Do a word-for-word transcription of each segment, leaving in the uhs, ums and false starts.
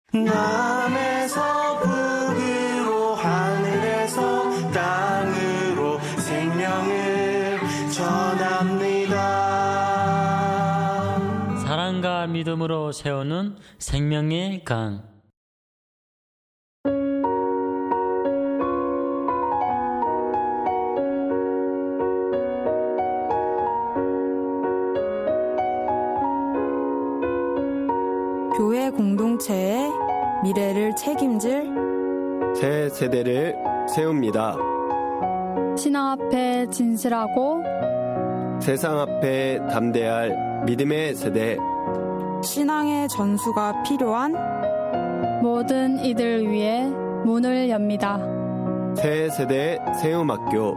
남에서 북으로 하늘에서 땅으로 생명을 전합니다. 사랑과 믿음으로 세우는 생명의 강. 교회 공동체의 미래를 책임질 새 세대를 세웁니다. 신앙 앞에 진실하고 세상 앞에 담대할 믿음의 세대. 신앙의 전수가 필요한 모든 이들 위해 문을 엽니다. 새 세대 세움학교.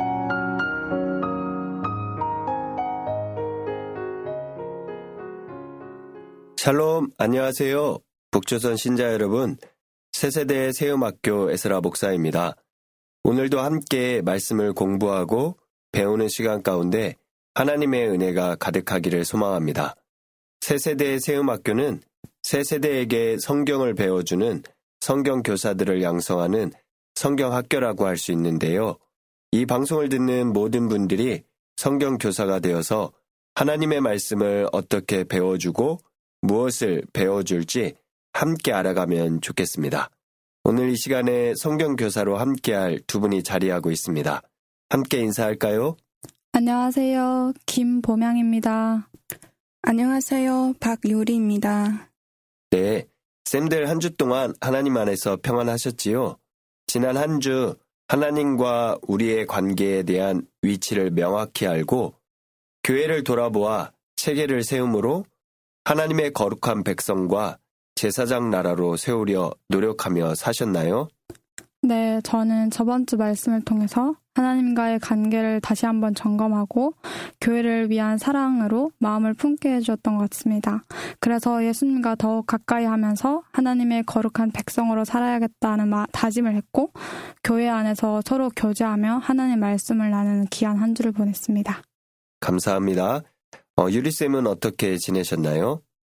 샬롬, 안녕하세요. 북조선 신자 여러분, 새세대의 세움학교 에스라 목사입니다. 오늘도 함께 말씀을 공부하고 배우는 시간 가운데 하나님의 은혜가 가득하기를 소망합니다. 새세대의 세움학교는 새세대에게 성경을 배워주는 성경교사들을 양성하는 성경학교라고 할 수 있는데요. 이 방송을 듣는 모든 분들이 성경교사가 되어서 하나님의 말씀을 어떻게 배워주고 무엇을 배워줄지 함께 알아가면 좋겠습니다. 오늘 이 시간에 성경교사로 함께할 두 분이 자리하고 있습니다. 함께 인사할까요? 안녕하세요. 김보명입니다. 안녕하세요. 박유리입니다. 네, 쌤들 한 주 동안 하나님 안에서 평안하셨지요? 지난 한 주 하나님과 우리의 관계에 대한 위치를 명확히 알고 교회를 돌아보아 체계를 세움으로 하나님의 거룩한 백성과 제사장 나라로 세우려 노력하며 사셨나요? 네, 저는 저번 주 말씀을 통해서 하나님과의 관계를 다시 한번 점검하고 교회를 위한 사랑으로 마음을 품게 해주었던 것 같습니다. 그래서 예수님과 더욱 가까이 하면서 하나님의 거룩한 백성으로 살아야겠다는 마, 다짐을 했고 교회 안에서 서로 교제하며 하나님의 말씀을 나누는 귀한 한 주를 보냈습니다. 감사합니다. 어, 유리쌤은 어떻게 지내셨나요?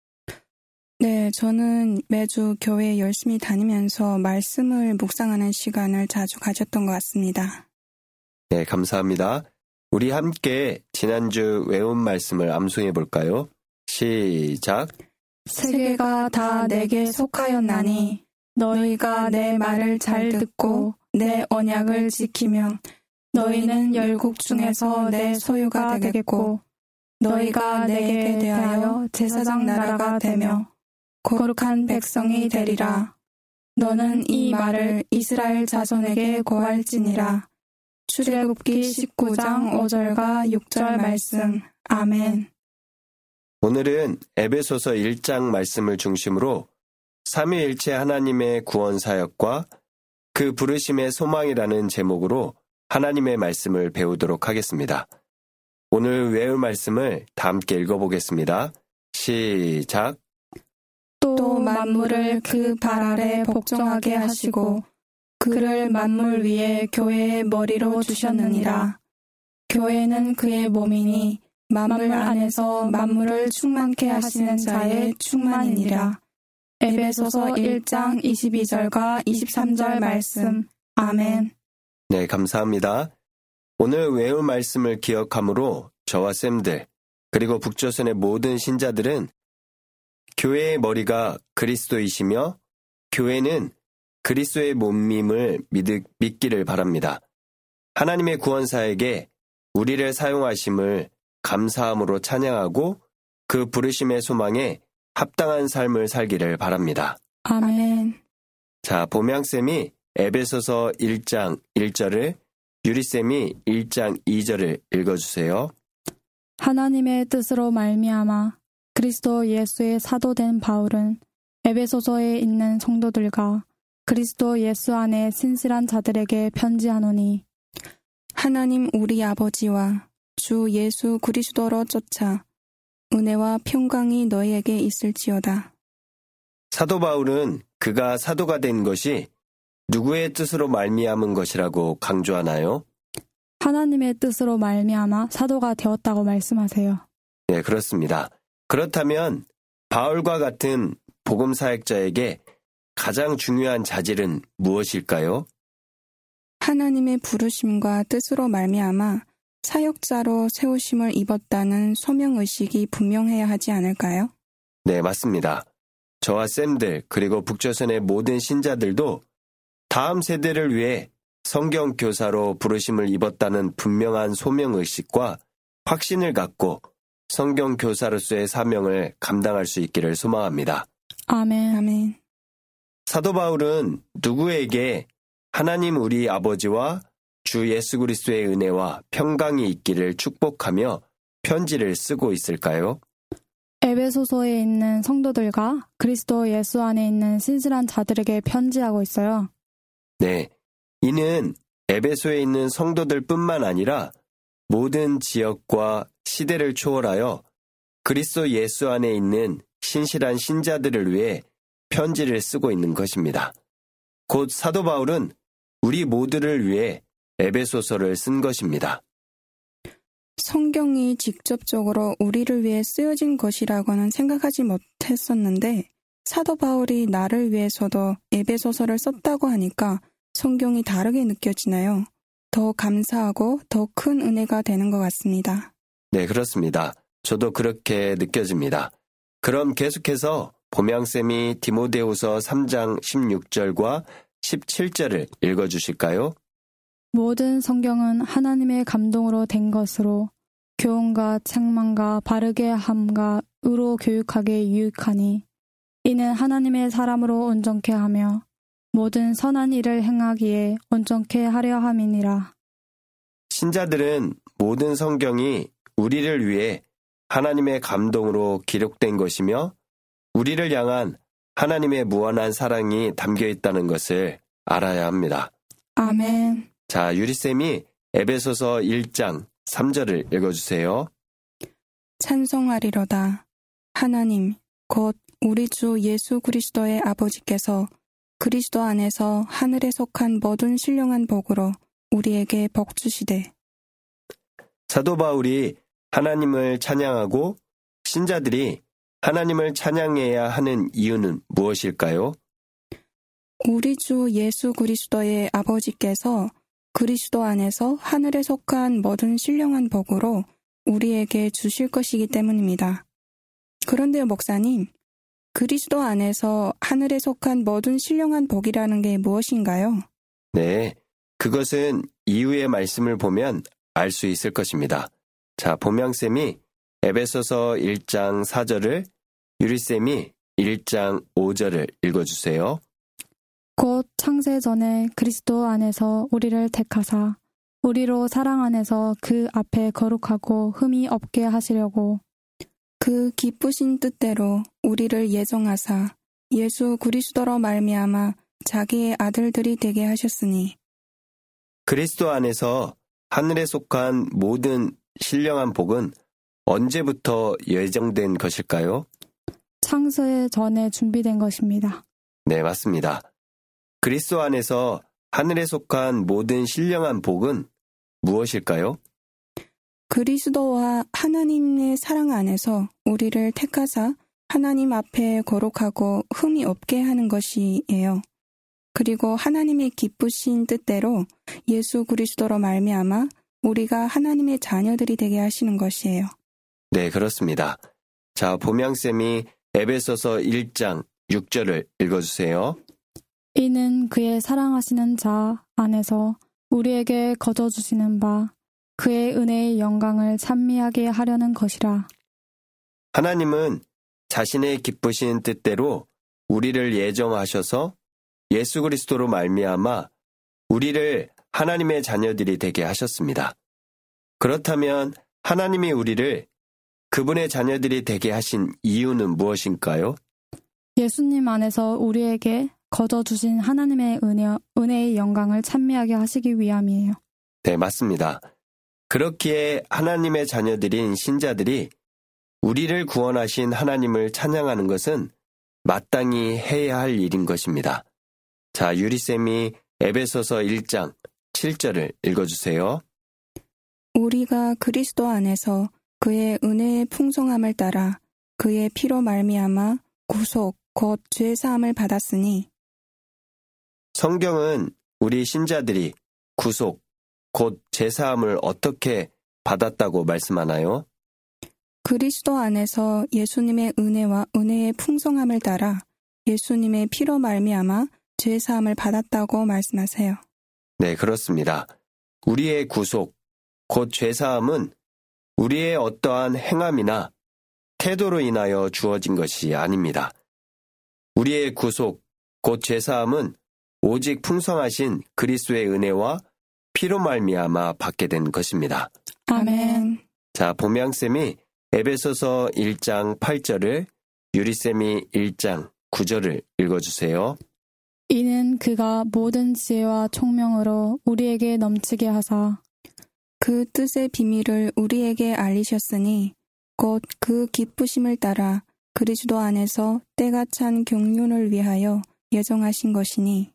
네, 저는 매주 교회에 열심히 다니면서 말씀을 묵상하는 시간을 자주 가졌던 것 같습니다. 네, 감사합니다. 우리 함께 지난주 외운 말씀을 암송해 볼까요? 시작. 세계가 다 내게 속하였나니 너희가 내 말을 잘 듣고 내 언약을 지키면 너희는 열국 중에서 내 소유가 되겠고 너희가 내게 대하여 제사장 나라가 되며 거룩한 백성이 되리라. 너는 이 말을 이스라엘 자손에게 고할지니라. 출애굽기 십구 장 오 절과 육 절 말씀. 아멘. 오늘은 에베소서 일 장 말씀을 중심으로 삼위일체 하나님의 구원 사역과 그 부르심의 소망이라는 제목으로 하나님의 말씀을 배우도록 하겠습니다. 오늘 외울 말씀을 다 함께 읽어보겠습니다. 시작. 또 만물을 그 발 아래 복종하게 하시고 그를 만물 위에 교회의 머리로 주셨느니라. 교회는 그의 몸이니 만물 안에서 만물을 충만케 하시는 자의 충만이니라. 에베소서 일 장 이십이 절과 이십삼 절 말씀. 아멘. 네, 감사합니다. 오늘 외울 말씀을 기억함으로 저와 쌤들, 그리고 북조선의 모든 신자들은 교회의 머리가 그리스도이시며 교회는 그리스도의 몸임을 믿, 믿기를 바랍니다. 하나님의 구원사에게 우리를 사용하심을 감사함으로 찬양하고 그 부르심의 소망에 합당한 삶을 살기를 바랍니다. 아멘. 자, 보명쌤이 에베소서 일 장 일 절을, 유리쌤이 일 장 이 절을 읽어주세요. 하나님의 뜻으로 말미암아 그리스도 예수의 사도된 바울은 에베소서에 있는 성도들과 그리스도 예수 안에 신실한 자들에게 편지하노니 하나님 우리 아버지와 주 예수 그리스도로 쫓아 은혜와 평강이 너희에게 있을지어다. 사도 바울은 그가 사도가 된 것이 누구의 뜻으로 말미암은 것이라고 강조하나요? 하나님의 뜻으로 말미암아 사도가 되었다고 말씀하세요. 네, 그렇습니다. 그렇다면 바울과 같은 복음 사역자에게 가장 중요한 자질은 무엇일까요? 하나님의 부르심과 뜻으로 말미암아 사역자로 세우심을 입었다는 소명의식이 분명해야 하지 않을까요? 네, 맞습니다. 저와 쌤들 그리고 북조선의 모든 신자들도 다음 세대를 위해 성경 교사로 부르심을 입었다는 분명한 소명의식과 확신을 갖고 성경 교사로서의 사명을 감당할 수 있기를 소망합니다. 아멘. 아멘. 사도 바울은 누구에게 하나님 우리 아버지와 주 예수 그리스도의 은혜와 평강이 있기를 축복하며 편지를 쓰고 있을까요? 에베소서에 있는 성도들과 그리스도 예수 안에 있는 신실한 자들에게 편지하고 있어요. 네, 이는 에베소에 있는 성도들뿐만 아니라 모든 지역과 시대를 초월하여 그리스도 예수 안에 있는 신실한 신자들을 위해 편지를 쓰고 있는 것입니다. 곧 사도 바울은 우리 모두를 위해 에베소서를 쓴 것입니다. 성경이 직접적으로 우리를 위해 쓰여진 것이라고는 생각하지 못했었는데 사도 바울이 나를 위해서도 에베소서를 썼다고 하니까 성경이 다르게 느껴지나요? 더 감사하고 더 큰 은혜가 되는 것 같습니다. 네, 그렇습니다. 저도 그렇게 느껴집니다. 그럼 계속해서 봄양쌤이 디모데후서 삼 장 십육 절과 십칠 절을 읽어주실까요? 모든 성경은 하나님의 감동으로 된 것으로 교훈과 책망과 바르게 함과 의로 교육하게 유익하니 이는 하나님의 사람으로 온전케 하며 모든 선한 일을 행하기에 온전케 하려 함이니라. 신자들은 모든 성경이 우리를 위해 하나님의 감동으로 기록된 것이며 우리를 향한 하나님의 무한한 사랑이 담겨 있다는 것을 알아야 합니다. 아멘. 자, 유리쌤이 에베소서 일 장 삼 절을 읽어주세요. 찬송하리로다. 하나님, 곧 우리 주 예수 그리스도의 아버지께서 그리스도 안에서 하늘에 속한 모든 신령한 복으로 우리에게 복 주시되. 사도 바울이 하나님을 찬양하고 신자들이 하나님을 찬양해야 하는 이유는 무엇일까요? 우리 주 예수 그리스도의 아버지께서 그리스도 안에서 하늘에 속한 모든 신령한 복으로 우리에게 주실 것이기 때문입니다. 그런데 목사님, 그리스도 안에서 하늘에 속한 모든 신령한 복이라는 게 무엇인가요? 네, 그것은 이후의 말씀을 보면 알 수 있을 것입니다. 자, 봄양쌤이 에베소서 일 장 사 절을, 유리쌤이 일 장 오 절을 읽어주세요. 곧 창세 전에 그리스도 안에서 우리를 택하사 우리로 사랑 안에서 그 앞에 거룩하고 흠이 없게 하시려고 그 기쁘신 뜻대로 우리를 예정하사 예수 그리스도로 말미암아 자기의 아들들이 되게 하셨으니. 그리스도 안에서 하늘에 속한 모든 신령한 복은 언제부터 예정된 것일까요? 창세 전에 준비된 것입니다. 네, 맞습니다. 그리스도 안에서 하늘에 속한 모든 신령한 복은 무엇일까요? 그리스도와 하나님의 사랑 안에서 우리를 택하사 하나님 앞에 거룩하고 흠이 없게 하는 것이에요. 그리고 하나님의 기쁘신 뜻대로 예수 그리스도로 말미암아 우리가 하나님의 자녀들이 되게 하시는 것이에요. 네, 그렇습니다. 자, 봄양쌤이 에베소서 일 장 육 절을 읽어주세요. 이는 그의 사랑하시는 자 안에서 우리에게 거저주시는 바 그의 은혜의 영광을 찬미하게 하려는 것이라. 하나님은 자신의 기쁘신 뜻대로 우리를 예정하셔서 예수 그리스도로 말미암아 우리를 하나님의 자녀들이 되게 하셨습니다. 그렇다면 하나님이 우리를 그분의 자녀들이 되게 하신 이유는 무엇일까요? 예수님 안에서 우리에게 거저주신 하나님의 은혜, 은혜의 영광을 찬미하게 하시기 위함이에요. 네, 맞습니다. 그렇기에 하나님의 자녀들인 신자들이 우리를 구원하신 하나님을 찬양하는 것은 마땅히 해야 할 일인 것입니다. 자, 유리쌤이 에베소서 일 장 칠 절을 읽어주세요. 우리가 그리스도 안에서 그의 은혜의 풍성함을 따라 그의 피로 말미암아 구속 곧 죄사함을 받았으니 성경은 우리 신자들이 구속, 곧 제사함을 어떻게 받았다고 말씀하나요? 그리스도 안에서 예수님의 은혜와 은혜의 풍성함을 따라 예수님의 피로 말미암아 죄 사함을 받았다고 말씀하세요. 네, 그렇습니다. 우리의 구속, 곧 죄 사함은 우리의 어떠한 행함이나 태도로 인하여 주어진 것이 아닙니다. 우리의 구속, 곧 죄 사함은 오직 풍성하신 그리스도의 은혜와 피로 말미암아 받게 된 것입니다. 아멘. 자, 보명쌤이 에베소서 일 장 팔 절을, 유리쌤이 일 장 구 절을 읽어주세요. 이는 그가 모든 지혜와 총명으로 우리에게 넘치게 하사 그 뜻의 비밀을 우리에게 알리셨으니 곧 그 기쁘심을 따라 그리스도 안에서 때가 찬 경륜을 위하여 예정하신 것이니.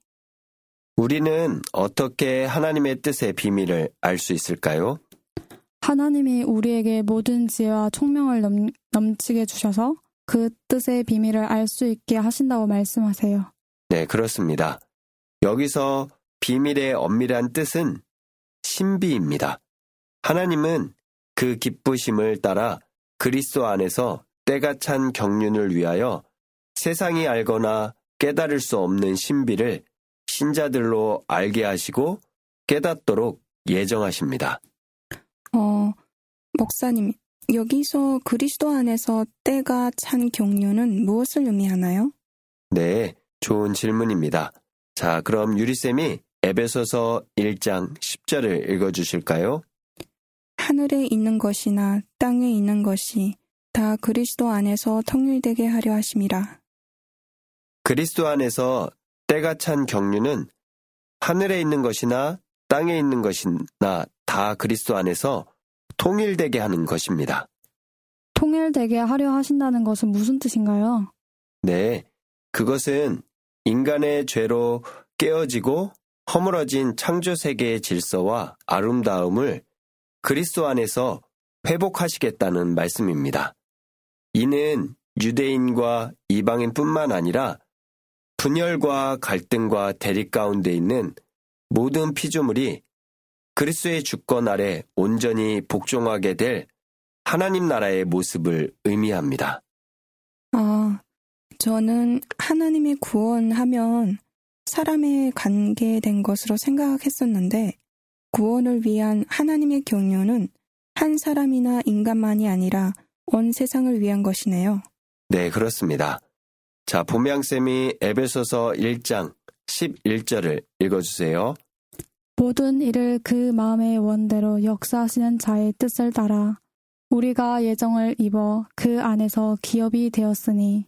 우리는 어떻게 하나님의 뜻의 비밀을 알 수 있을까요? 하나님이 우리에게 모든 지혜와 총명을 넘, 넘치게 주셔서 그 뜻의 비밀을 알 수 있게 하신다고 말씀하세요. 네, 그렇습니다. 여기서 비밀의 엄밀한 뜻은 신비입니다. 하나님은 그 기쁘심을 따라 그리스도 안에서 때가 찬 경륜을 위하여 세상이 알거나 깨달을 수 없는 신비를 신자들로 알게 하시고 깨닫도록 예정하십니다. 어, 목사님, 여기서 그리스도 안에서 때가 찬 경륜은 무엇을 의미하나요? 네, 좋은 질문입니다. 자, 그럼 유리쌤이 에베소서 일 장 십 절을 읽어주실까요? 하늘에 있는 것이나 땅에 있는 것이 다 그리스도 안에서 통일되게 하려 하심이라. 그리스도 안에서 때가 찬 경륜은 하늘에 있는 것이나 땅에 있는 것이나 다 그리스도 안에서 통일되게 하는 것입니다. 통일되게 하려 하신다는 것은 무슨 뜻인가요? 네, 그것은 인간의 죄로 깨어지고 허물어진 창조 세계의 질서와 아름다움을 그리스도 안에서 회복하시겠다는 말씀입니다. 이는 유대인과 이방인뿐만 아니라 분열과 갈등과 대립 가운데 있는 모든 피조물이 그리스도의 주권 아래 온전히 복종하게 될 하나님 나라의 모습을 의미합니다. 아, 저는 하나님의 구원하면 사람에 관계된 것으로 생각했었는데 구원을 위한 하나님의 경륜은 한 사람이나 인간만이 아니라 온 세상을 위한 것이네요. 네, 그렇습니다. 자, 봄양쌤이 에베소서 일 장 십일 절을 읽어주세요. 모든 일을 그 마음의 원대로 역사하시는 자의 뜻을 따라 우리가 예정을 입어 그 안에서 기업이 되었으니.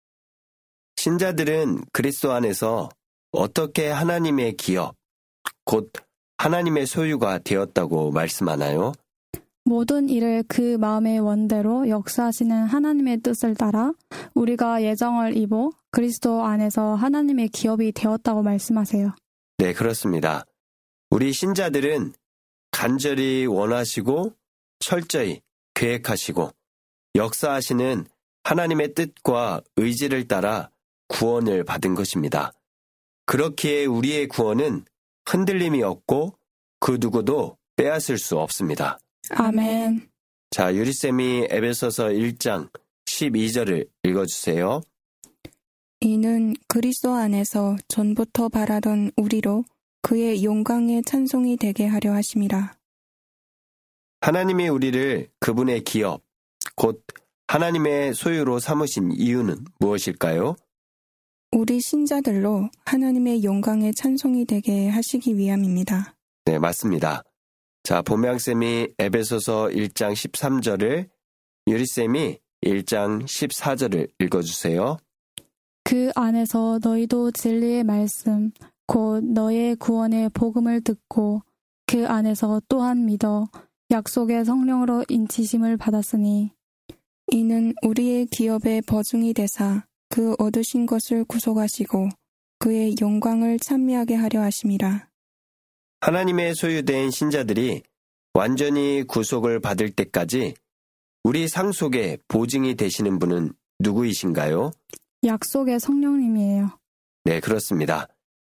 신자들은 그리스도 안에서 어떻게 하나님의 기업, 곧 하나님의 소유가 되었다고 말씀하나요? 모든 일을 그 마음의 원대로 역사하시는 하나님의 뜻을 따라 우리가 예정을 입어 그리스도 안에서 하나님의 기업이 되었다고 말씀하세요. 네, 그렇습니다. 우리 신자들은 간절히 원하시고 철저히 계획하시고 역사하시는 하나님의 뜻과 의지를 따라 구원을 받은 것입니다. 그렇기에 우리의 구원은 흔들림이 없고 그 누구도 빼앗을 수 없습니다. 아멘. 자, 유리쌤이 에베소서 일 장 십이 절을 읽어주세요. 이는 그리스도 안에서 전부터 바라던 우리로 그의 영광의 찬송이 되게 하려 하심이라. 하나님이 우리를 그분의 기업, 곧 하나님의 소유로 삼으신 이유는 무엇일까요? 우리 신자들로 하나님의 영광의 찬송이 되게 하시기 위함입니다. 네, 맞습니다. 자, 봄양쌤이 에베소서 일 장 십삼 절을, 유리쌤이 일 장 십사 절을 읽어주세요. 그 안에서 너희도 진리의 말씀, 곧 너의 구원의 복음을 듣고 그 안에서 또한 믿어 약속의 성령으로 인치심을 받았으니. 이는 우리의 기업의 버중이 되사 그 얻으신 것을 구속하시고 그의 영광을 찬미하게 하려 하심이라. 하나님의 소유된 신자들이 완전히 구속을 받을 때까지 우리 상속의 보증이 되시는 분은 누구이신가요? 약속의 성령님이에요. 네, 그렇습니다.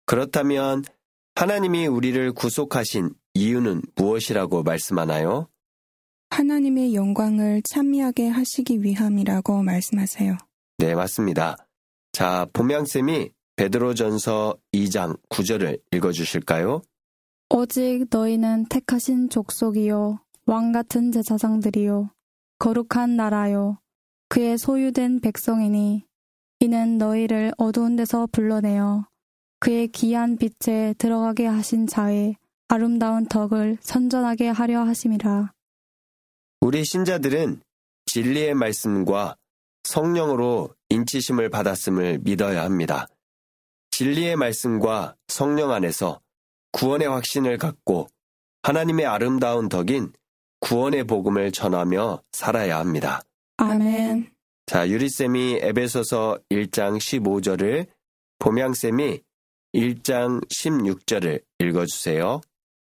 그렇다면 하나님이 우리를 구속하신 이유는 무엇이라고 말씀하나요? 하나님의 영광을 찬미하게 하시기 위함이라고 말씀하세요. 네, 맞습니다. 자, 봄양쌤이 베드로전서 이 장 구 절을 읽어주실까요? 오직 너희는 택하신 족속이요 왕같은 제사장들이요 거룩한 나라요 그의 소유된 백성이니 이는 너희를 어두운 데서 불러내어 그의 귀한 빛에 들어가게 하신 자의 아름다운 덕을 선전하게 하려 하심이라. 우리 신자들은 진리의 말씀과 성령으로 인치심을 받았음을 믿어야 합니다. 진리의 말씀과 성령 안에서 구원의 확신을 갖고 하나님의 아름다운 덕인 구원의 복음을 전하며 살아야 합니다. 아멘. 자, 유리쌤이 에베소서 일 장 십오 절을, 봄양쌤이 일 장 십육 절을 읽어주세요.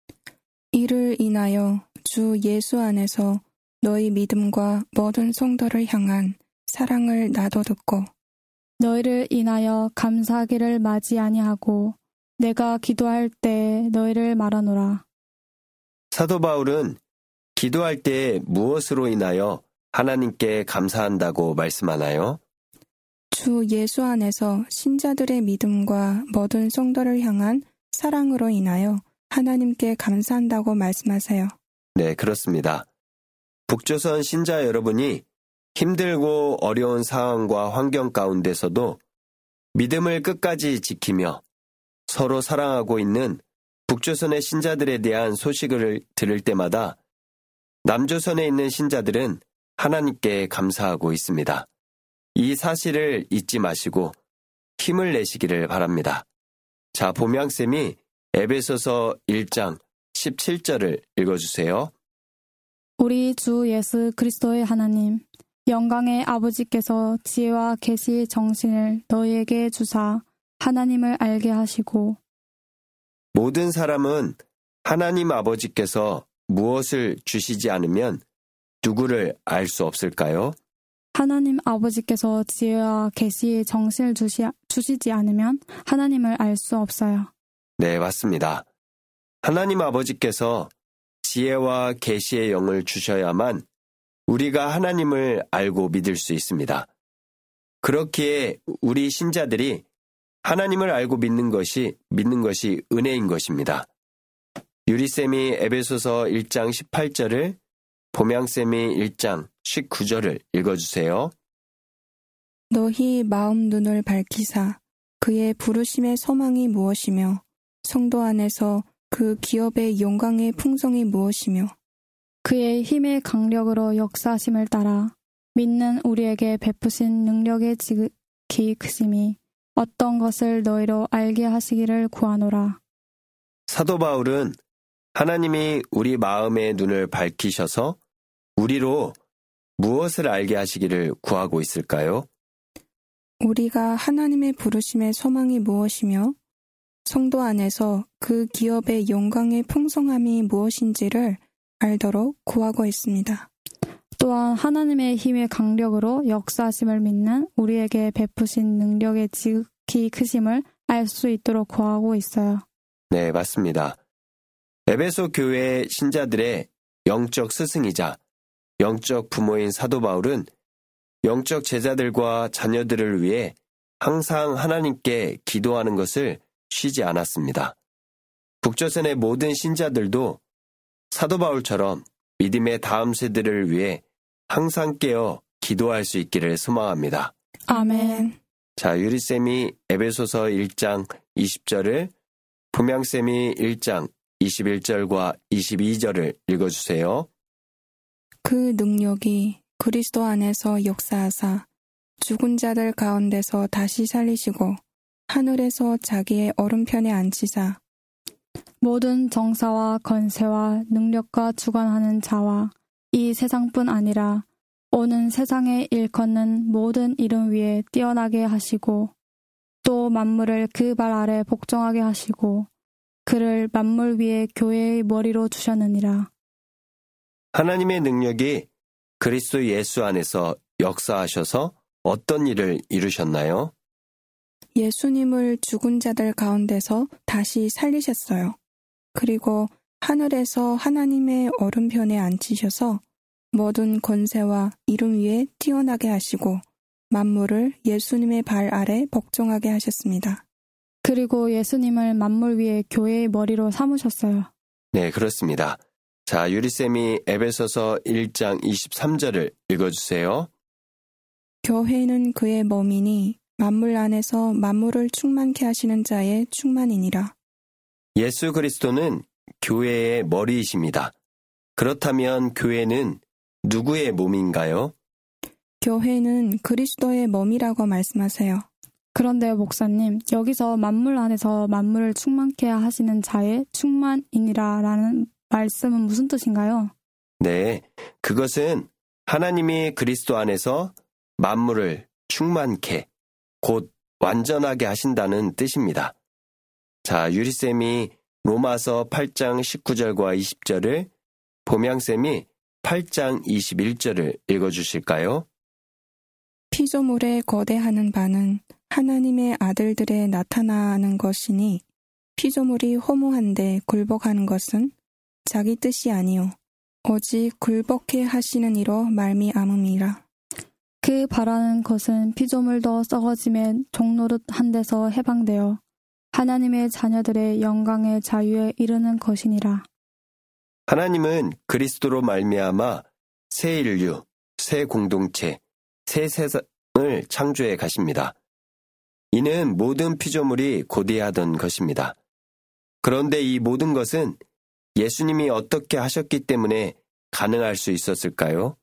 이를 인하여 주 예수 안에서 너희 믿음과 모든 성도를 향한 사랑을 나도 듣고 너희를 인하여 감사하기를 마지 아니하고 내가 기도할 때 너희를 말하노라. 사도 바울은 기도할 때 무엇으로 인하여 하나님께 감사한다고 말씀하나요? 주 예수 안에서 신자들의 믿음과 모든 성도를 향한 사랑으로 인하여 하나님께 감사한다고 말씀하세요. 네, 그렇습니다. 북조선 신자 여러분이 힘들고 어려운 상황과 환경 가운데서도 믿음을 끝까지 지키며 서로 사랑하고 있는 북조선의 신자들에 대한 소식을 들을 때마다 남조선에 있는 신자들은 하나님께 감사하고 있습니다. 이 사실을 잊지 마시고 힘을 내시기를 바랍니다. 자, 봄양쌤이 에베소서 일 장 십칠 절을 읽어주세요. 우리 주 예수 그리스도의 하나님, 영광의 아버지께서 지혜와 계시의 정신을 너희에게 주사 하나님을 알게 하시고 모든 사람은 하나님 아버지께서 무엇을 주시지 않으면 누구를 알 수 없을까요? 하나님 아버지께서 지혜와 계시의 정신을 주시, 주시지 않으면 하나님을 알 수 없어요. 네, 맞습니다. 하나님 아버지께서 지혜와 계시의 영을 주셔야만 우리가 하나님을 알고 믿을 수 있습니다. 그렇기에 우리 신자들이 하나님을 알고 믿는 것이 믿는 것이 은혜인 것입니다. 유리쌤이 에베소서 일 장 십팔 절을, 봄양쌤이 일 장 십구 절을 읽어주세요. 너희 마음 눈을 밝히사 그의 부르심의 소망이 무엇이며 성도 안에서 그 기업의 영광의 풍성이 무엇이며 그의 힘의 강력으로 역사하심을 따라 믿는 우리에게 베푸신 능력의 지극히 크심이 어떤 것을 너희로 알게 하시기를 구하노라. 사도 바울은 하나님이 우리 마음의 눈을 밝히셔서 우리로 무엇을 알게 하시기를 구하고 있을까요? 우리가 하나님의 부르심의 소망이 무엇이며 성도 안에서 그 기업의 영광의 풍성함이 무엇인지를 알도록 구하고 있습니다. 또한 하나님의 힘의 강력으로 역사하심을 믿는 우리에게 베푸신 능력의 지극히 크심을 알 수 있도록 구하고 있어요. 네, 맞습니다. 에베소 교회 신자들의 영적 스승이자 영적 부모인 사도 바울은 영적 제자들과 자녀들을 위해 항상 하나님께 기도하는 것을 쉬지 않았습니다. 북조선의 모든 신자들도 사도 바울처럼 믿음의 다음 세대를 위해 항상 깨어 기도할 수 있기를 소망합니다. 아멘. 자, 유리쌤이 에베소서 일 장 이십 절을, 봄양쌤이 일 장 이십일 절과 이십이 절을 읽어주세요. 그 능력이 그리스도 안에서 역사하사 죽은 자들 가운데서 다시 살리시고 하늘에서 자기의 오른편에 앉히사 모든 정사와 건세와 능력과 주관하는 자와 이 세상뿐 아니라 오는 세상에 일컫는 모든 이름 위에 뛰어나게 하시고 또 만물을 그 발 아래 복종하게 하시고 그를 만물 위에 교회의 머리로 주셨느니라. 하나님의 능력이 그리스도 예수 안에서 역사하셔서 어떤 일을 이루셨나요? 예수님을 죽은 자들 가운데서 다시 살리셨어요. 그리고 하늘에서 하나님의 오른편에 앉히셔서 모든 권세와 이름 위에 뛰어나게 하시고 만물을 예수님의 발 아래 복종하게 하셨습니다. 그리고 예수님을 만물 위에 교회의 머리로 삼으셨어요. 네, 그렇습니다. 자, 유리쌤이 에베소서 일 장 이십삼 절을 읽어주세요. 교회는 그의 몸이니 만물 안에서 만물을 충만케 하시는 자의 충만이니라. 예수 그리스도는 교회의 머리이십니다. 그렇다면 교회는 누구의 몸인가요? 교회는 그리스도의 몸이라고 말씀하세요. 그런데 목사님, 여기서 만물 안에서 만물을 충만케 하시는 자의 충만이니라라는 말씀은 무슨 뜻인가요? 네, 그것은 하나님이 그리스도 안에서 만물을 충만케, 곧 완전하게 하신다는 뜻입니다. 자, 유리쌤이 로마서 팔 장 십구 절과 이십 절을, 봄양쌤이 팔 장 이십일 절을 읽어주실까요? 피조물에 거대하는 바는 하나님의 아들들에 나타나는 것이니 피조물이 허무한데 굴복하는 것은 자기 뜻이 아니요 오직 굴복해 하시는 이로 말미암음이라. 그 바라는 것은 피조물도 썩어짐에 종노릇한 데서 해방되어 하나님의 자녀들의 영광의 자유에 이르는 것이니라. 하나님은 그리스도로 말미암아 새 인류, 새 공동체, 새 세상을 창조해 가십니다. 이는 모든 피조물이 고대하던 것입니다. 그런데 이 모든 것은 예수님이 어떻게 하셨기 때문에 가능할 수 있었을까요?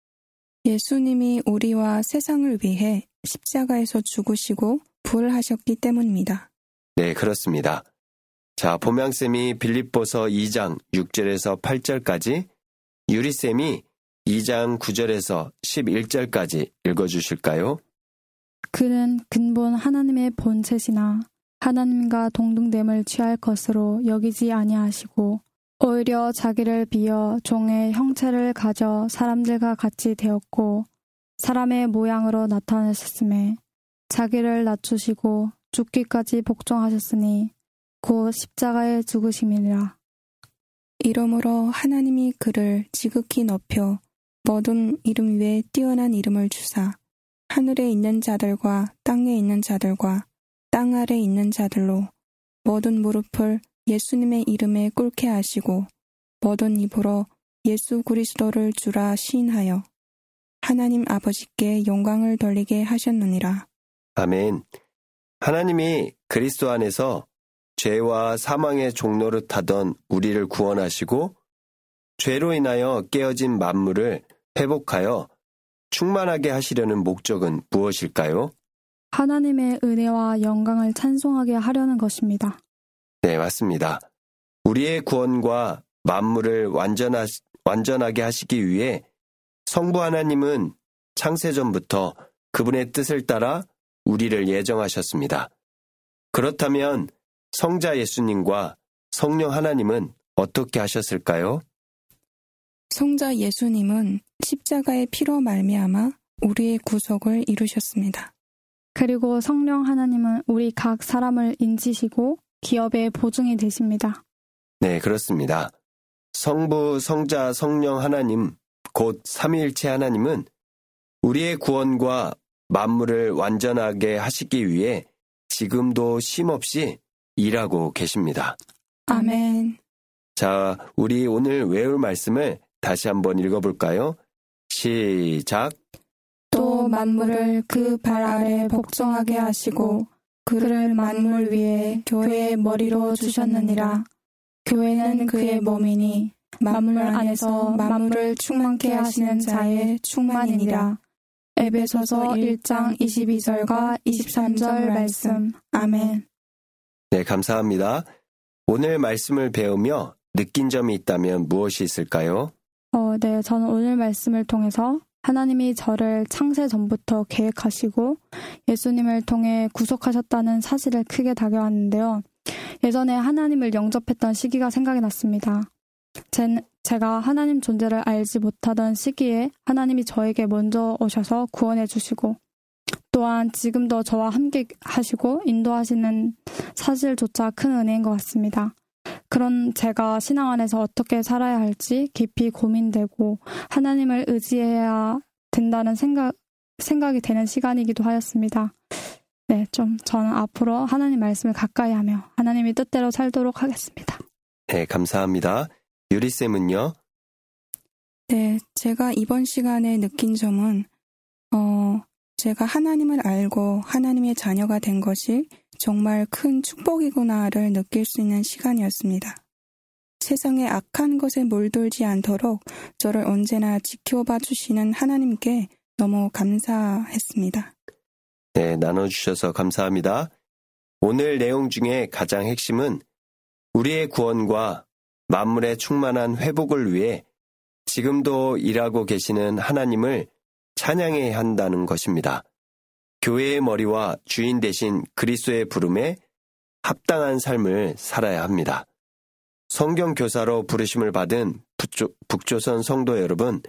예수님이 우리와 세상을 위해 십자가에서 죽으시고 부활하셨기 때문입니다. 네, 그렇습니다. 자, 봄양쌤이 빌립보서 이 장 육 절에서 팔 절까지, 유리쌤이 이 장 구 절에서 십일 절까지 읽어주실까요? 그는 근본 하나님의 본체시나 하나님과 동등됨을 취할 것으로 여기지 아니하시고 오히려 자기를 비어 종의 형체를 가져 사람들과 같이 되었고 사람의 모양으로 나타나셨음에 자기를 낮추시고 죽기까지 복종하셨으니 곧 십자가에 죽으심이니라. 이러므로 하나님이 그를 지극히 높여 모든 이름 위에 뛰어난 이름을 주사 하늘에 있는 자들과 땅에 있는 자들과 땅 아래 있는 자들로 모든 무릎을 예수님의 이름에 꿇게 하시고 모든 입으로 예수 그리스도를 주라 시인하여 하나님 아버지께 영광을 돌리게 하셨느니라. 아멘. 하나님이 그리스도 안에서 죄와 사망의 종노릇하던 우리를 구원하시고 죄로 인하여 깨어진 만물을 회복하여 충만하게 하시려는 목적은 무엇일까요? 하나님의 은혜와 영광을 찬송하게 하려는 것입니다. 네, 맞습니다. 우리의 구원과 만물을 완전하, 완전하게 하시기 위해 성부 하나님은 창세전부터 그분의 뜻을 따라 우리를 예정하셨습니다. 그렇다면 성자 예수님과 성령 하나님은 어떻게 하셨을까요? 성자 예수님은 십자가의 피로 말미암아 우리의 구속을 이루셨습니다. 그리고 성령 하나님은 우리 각 사람을 인치시고 기업의 보증이 되십니다. 네, 그렇습니다. 성부, 성자, 성령 하나님, 곧 삼위일체 하나님은 우리의 구원과 만물을 완전하게 하시기 위해 지금도 쉼없이 일하고 계십니다. 아멘. 자, 우리 오늘 외울 말씀을 다시 한번 읽어볼까요? 시작. 또 만물을 그 발 아래 복종하게 하시고 그를 만물 위에 교회의 머리로 주셨느니라. 교회는 그의 몸이니 만물 안에서 만물을 충만케 하시는 자의 충만이니라. 에베소서 일 장 이십이 절과 이십삼 절 말씀. 아멘. 네, 감사합니다. 오늘 말씀을 배우며 느낀 점이 있다면 무엇이 있을까요? 어, 네, 저는 오늘 말씀을 통해서 하나님이 저를 창세 전부터 계획하시고 예수님을 통해 구속하셨다는 사실을 크게 다가왔는데요. 예전에 하나님을 영접했던 시기가 생각이 났습니다. 제, 제가 하나님 존재를 알지 못하던 시기에 하나님이 저에게 먼저 오셔서 구원해 주시고 또 또한 지금도 저와 함께 하시고 인도하시는 사실조차 큰 은혜인 것 같습니다. 그런 제가 신앙 안에서 어떻게 살아야 할지 깊이 고민되고 하나님을 의지해야 된다는 생각, 생각이 되는 시간이기도 하였습니다. 네, 좀 저는 앞으로 하나님 말씀을 가까이 하며 하나님의 뜻대로 살도록 하겠습니다. 네, 감사합니다. 유리쌤은요? 네, 제가 이번 시간에 느낀 점은 어, 제가 하나님을 알고 하나님의 자녀가 된 것이 정말 큰 축복이구나를 느낄 수 있는 시간이었습니다. 세상에 악한 것에 물들지 않도록 저를 언제나 지켜봐 주시는 하나님께 너무 감사했습니다. 네, 나눠주셔서 감사합니다. 오늘 내용 중에 가장 핵심은 우리의 구원과 만물의 충만한 회복을 위해 지금도 일하고 계시는 하나님을 찬양해야 한다는 것입니다. 교회의 머리와 주인 대신 그리스도의 부름에 합당한 삶을 살아야 합니다. 성경 교사로 부르심을 받은 북조, 북조선 성도 여러분,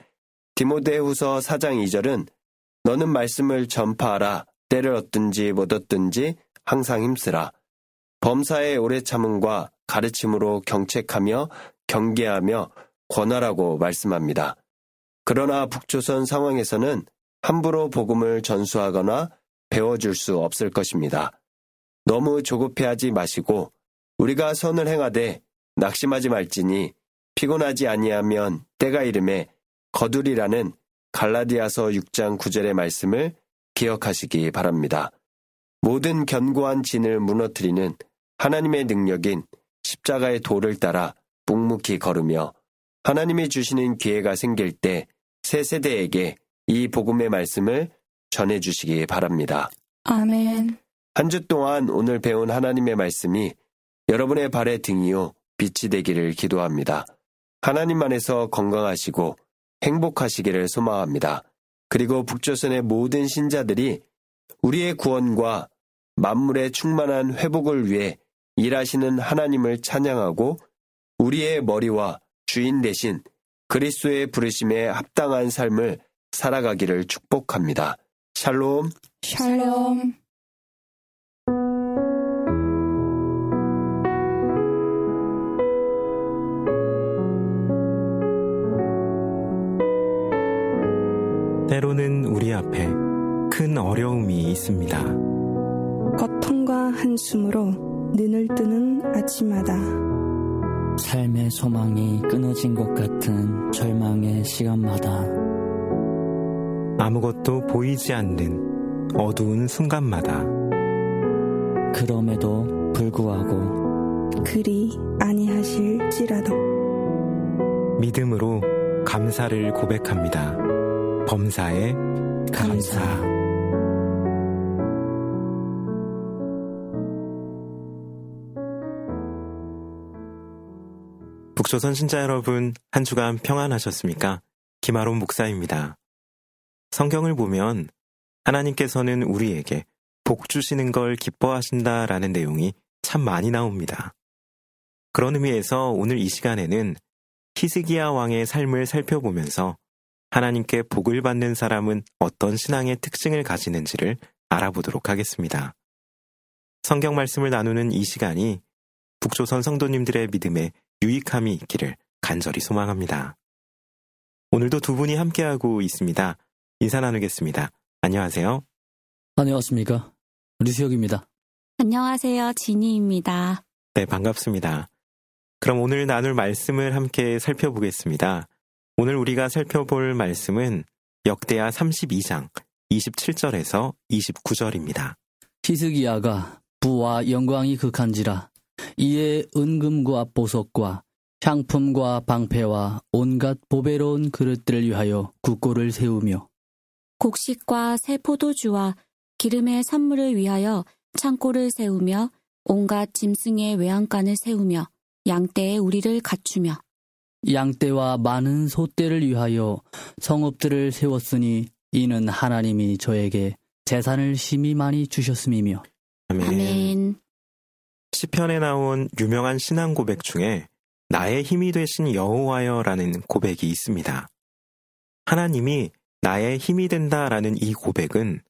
디모데후서 사 장 이 절은 너는 말씀을 전파하라. 때를 얻든지 못 얻든지 항상 힘쓰라. 범사의 오래 참음과 가르침으로 경책하며 경계하며 권하라고 말씀합니다. 그러나 북조선 상황에서는 함부로 복음을 전수하거나 배워줄 수 없을 것입니다. 너무 조급해하지 마시고 우리가 선을 행하되 낙심하지 말지니 피곤하지 아니하면 때가 이름에 거두리라는 갈라디아서 육 장 구 절의 말씀을 기억하시기 바랍니다. 모든 견고한 진을 무너뜨리는 하나님의 능력인 십자가의 도를 따라 묵묵히 걸으며 하나님이 주시는 기회가 생길 때 새 세대에게 이 복음의 말씀을 전해주시기 바랍니다. 아멘. 한 주 동안 오늘 배운 하나님의 말씀이 여러분의 발의 등이요 빛이 되기를 기도합니다. 하나님 안에서 건강하시고 행복하시기를 소망합니다. 그리고 북조선의 모든 신자들이 우리의 구원과 만물의 충만한 회복을 위해 일하시는 하나님을 찬양하고 우리의 머리와 주인 대신 그리스도의 부르심에 합당한 삶을 살아가기를 축복합니다. 샬롬. 샬롬. 때로는 우리 앞에 큰 어려움이 있습니다. 고통과 한숨으로 눈을 뜨는 아침마다 삶의 소망이 끊어진 것 같은 절망의 시간마다 아무것도 보이지 않는 어두운 순간마다 그럼에도 불구하고 그리 아니하실지라도 믿음으로 감사를 고백합니다. 범사에 감사. 북조선 신자 여러분, 한 주간 평안하셨습니까? 김아론 목사입니다. 성경을 보면 하나님께서는 우리에게 복 주시는 걸 기뻐하신다라는 내용이 참 많이 나옵니다. 그런 의미에서 오늘 이 시간에는 히스기야 왕의 삶을 살펴보면서 하나님께 복을 받는 사람은 어떤 신앙의 특징을 가지는지를 알아보도록 하겠습니다. 성경 말씀을 나누는 이 시간이 북조선 성도님들의 믿음에 유익함이 있기를 간절히 소망합니다. 오늘도 두 분이 함께하고 있습니다. 인사 나누겠습니다. 안녕하세요. 안녕하십니까. 류수혁입니다. 안녕하세요. 지니입니다. 네, 반갑습니다. 그럼 오늘 나눌 말씀을 함께 살펴보겠습니다. 오늘 우리가 살펴볼 말씀은 역대하 삼십이 장 이십칠 절에서 이십구 절입니다. 히스기야가 부와 영광이 극한지라 이에 은금과 보석과 향품과 방패와 온갖 보배로운 그릇들을 위하여 국고를 세우며 곡식과 새 포도주와 기름의 선물을 위하여 창고를 세우며 온갖 짐승의 외양간을 세우며 양떼의 우리를 갖추며 양떼와 많은 소떼를 위하여 성읍들을 세웠으니 이는 하나님이 저에게 재산을 심히 많이 주셨음이며. 아멘. 아멘. 시편에 나온 유명한 신앙 고백 중에 나의 힘이 되신 여호와여라는 고백이 있습니다. 하나님이 나의 힘이 된다라는 이 고백은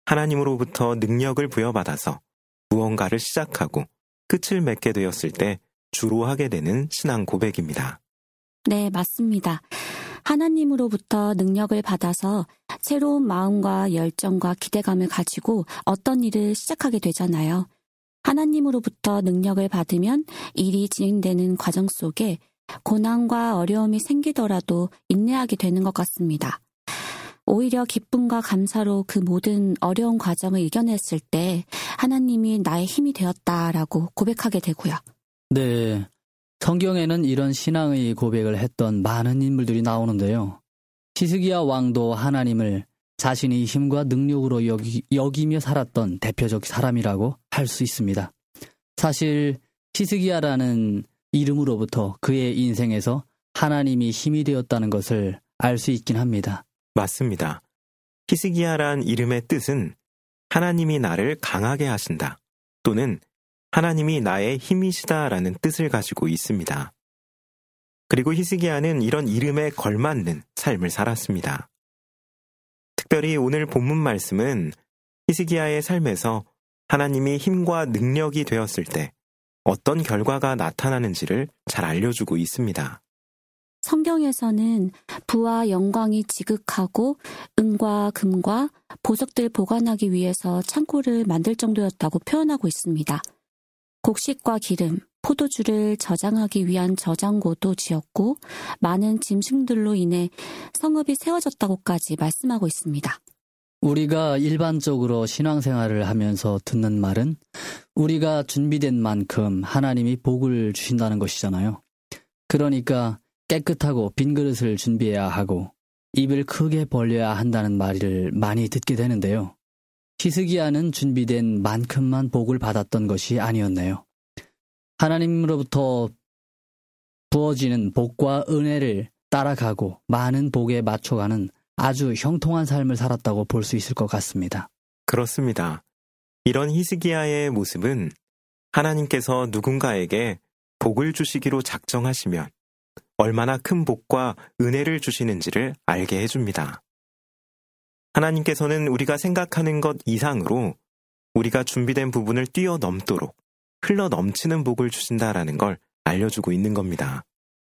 하나님으로부터 능력을 부여받아서 무언가를 시작하고 끝을 맺게 되었을 때 주로 하게 되는 신앙 고백입니다. 네, 맞습니다. 하나님으로부터 능력을 받아서 새로운 마음과 열정과 기대감을 가지고 어떤 일을 시작하게 되잖아요. 하나님으로부터 능력을 받으면 일이 진행되는 과정 속에 고난과 어려움이 생기더라도 인내하게 되는 것 같습니다. 오히려 기쁨과 감사로 그 모든 어려운 과정을 이겨냈을 때 하나님이 나의 힘이 되었다라고 고백하게 되고요. 네, 성경에는 이런 신앙의 고백을 했던 많은 인물들이 나오는데요. 히스기야 왕도 하나님을 자신의 힘과 능력으로 여기, 여기며 살았던 대표적 사람이라고 할 수 있습니다. 사실 히스기야라는 이름으로부터 그의 인생에서 하나님이 힘이 되었다는 것을 알 수 있긴 합니다. 맞습니다. 히스기야란 이름의 뜻은 하나님이 나를 강하게 하신다 또는 하나님이 나의 힘이시다라는 뜻을 가지고 있습니다. 그리고 히스기야는 이런 이름에 걸맞는 삶을 살았습니다. 특별히 오늘 본문 말씀은 히스기야의 삶에서 하나님이 힘과 능력이 되었을 때 어떤 결과가 나타나는지를 잘 알려주고 있습니다. 성경에서는 부와 영광이 지극하고 은과 금과 보석들 보관하기 위해서 창고를 만들 정도였다고 표현하고 있습니다. 곡식과 기름, 포도주를 저장하기 위한 저장고도 지었고 많은 짐승들로 인해 성읍이 세워졌다고까지 말씀하고 있습니다. 우리가 일반적으로 신앙생활을 하면서 듣는 말은 우리가 준비된 만큼 하나님이 복을 주신다는 것이잖아요. 그러니까 깨끗하고 빈 그릇을 준비해야 하고 입을 크게 벌려야 한다는 말을 많이 듣게 되는데요. 히스기야는 준비된 만큼만 복을 받았던 것이 아니었네요. 하나님으로부터 부어지는 복과 은혜를 따라가고 많은 복에 맞춰가는 아주 형통한 삶을 살았다고 볼 수 있을 것 같습니다. 그렇습니다. 이런 히스기야의 모습은 하나님께서 누군가에게 복을 주시기로 작정하시면 얼마나 큰 복과 은혜를 주시는지를 알게 해줍니다. 하나님께서는 우리가 생각하는 것 이상으로 우리가 준비된 부분을 뛰어넘도록 흘러 넘치는 복을 주신다라는 걸 알려주고 있는 겁니다.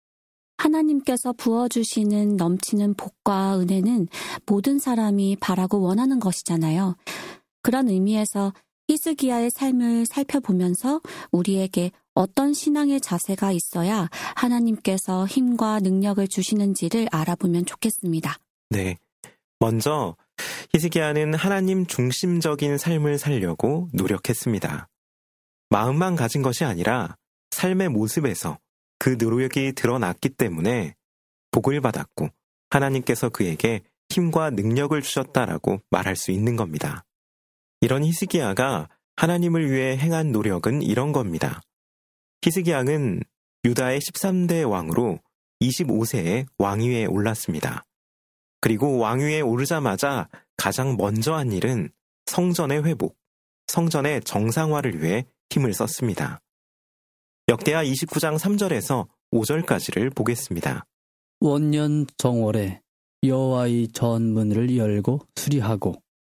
하나님께서 부어주시는 넘치는 복과 은혜는 모든 사람이 바라고 원하는 것이잖아요. 그런 의미에서 히스기야의 삶을 살펴보면서 우리에게 어떤 신앙의 자세가 있어야 하나님께서 힘과 능력을 주시는지를 알아보면 좋겠습니다. 네. 먼저 히스기야는 하나님 중심적인 삶을 살려고 노력했습니다. 마음만 가진 것이 아니라 삶의 모습에서 그 노력이 드러났기 때문에 복을 받았고 하나님께서 그에게 힘과 능력을 주셨다라고 말할 수 있는 겁니다. 이런 히스기야가 하나님을 위해 행한 노력은 이런 겁니다. 히스기야는 유다의 십삼 대 왕으로 이십오 세에 왕위에 올랐습니다. 그리고 왕위에 오르자마자 가장 먼저 한 일은 성전의 회복, 성전의 정상화를 위해 힘을 썼습니다. 역대하 이십구 장 삼 절에서 오 절까지를 보겠습니다. 원년 정월에 여호와의 전문을 열고 수리하고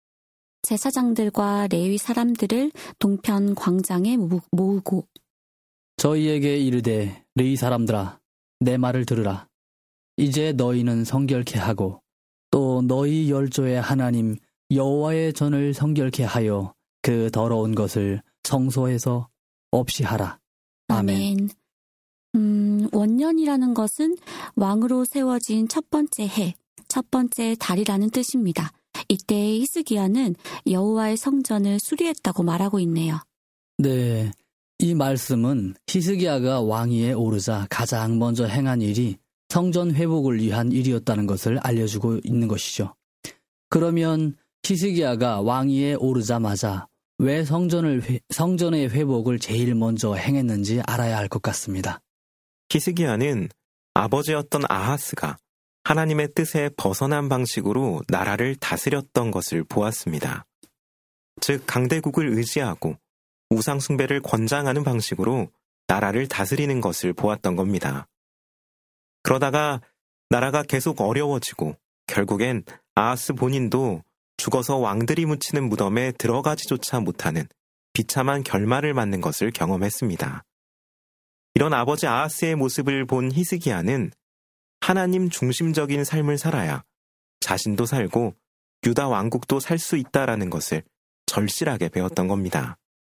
제사장들과 레위 사람들을 동편 광장에 모으고 저희에게 이르되 레위 사람들아 내 말을 들으라. 이제 너희는 성결케 하고 또 너희 열조의 하나님 여호와의 전을 성결케 하여 그 더러운 것을 성소에서 없이 하라. 아멘. 아멘. 음, 원년이라는 것은 왕으로 세워진 첫 번째 해, 첫 번째 달이라는 뜻입니다. 이때 히스기야는 여호와의 성전을 수리했다고 말하고 있네요. 네, 이 말씀은 히스기야가 왕위에 오르자 가장 먼저 행한 일이 성전 회복을 위한 일이었다는 것을 알려주고 있는 것이죠. 그러면 히스기야가 왕위에 오르자마자 왜 성전을 회, 성전의 회복을 제일 먼저 행했는지 알아야 할 것 같습니다. 히스기야는 아버지였던 아하스가 하나님의 뜻에 벗어난 방식으로 나라를 다스렸던 것을 보았습니다. 즉 강대국을 의지하고 우상 숭배를 권장하는 방식으로 나라를 다스리는 것을 보았던 겁니다. 그러다가 나라가 계속 어려워지고 결국엔 아하스 본인도 죽어서 왕들이 묻히는 무덤에 들어가지조차 못하는 비참한 결말을 맞는 것을 경험했습니다. 이런 아버지 아하스의 모습을 본 히스기야는 하나님 중심적인 삶을 살아야 자신도 살고 유다 왕국도 살 수 있다라는 것을 절실하게 배웠던 겁니다.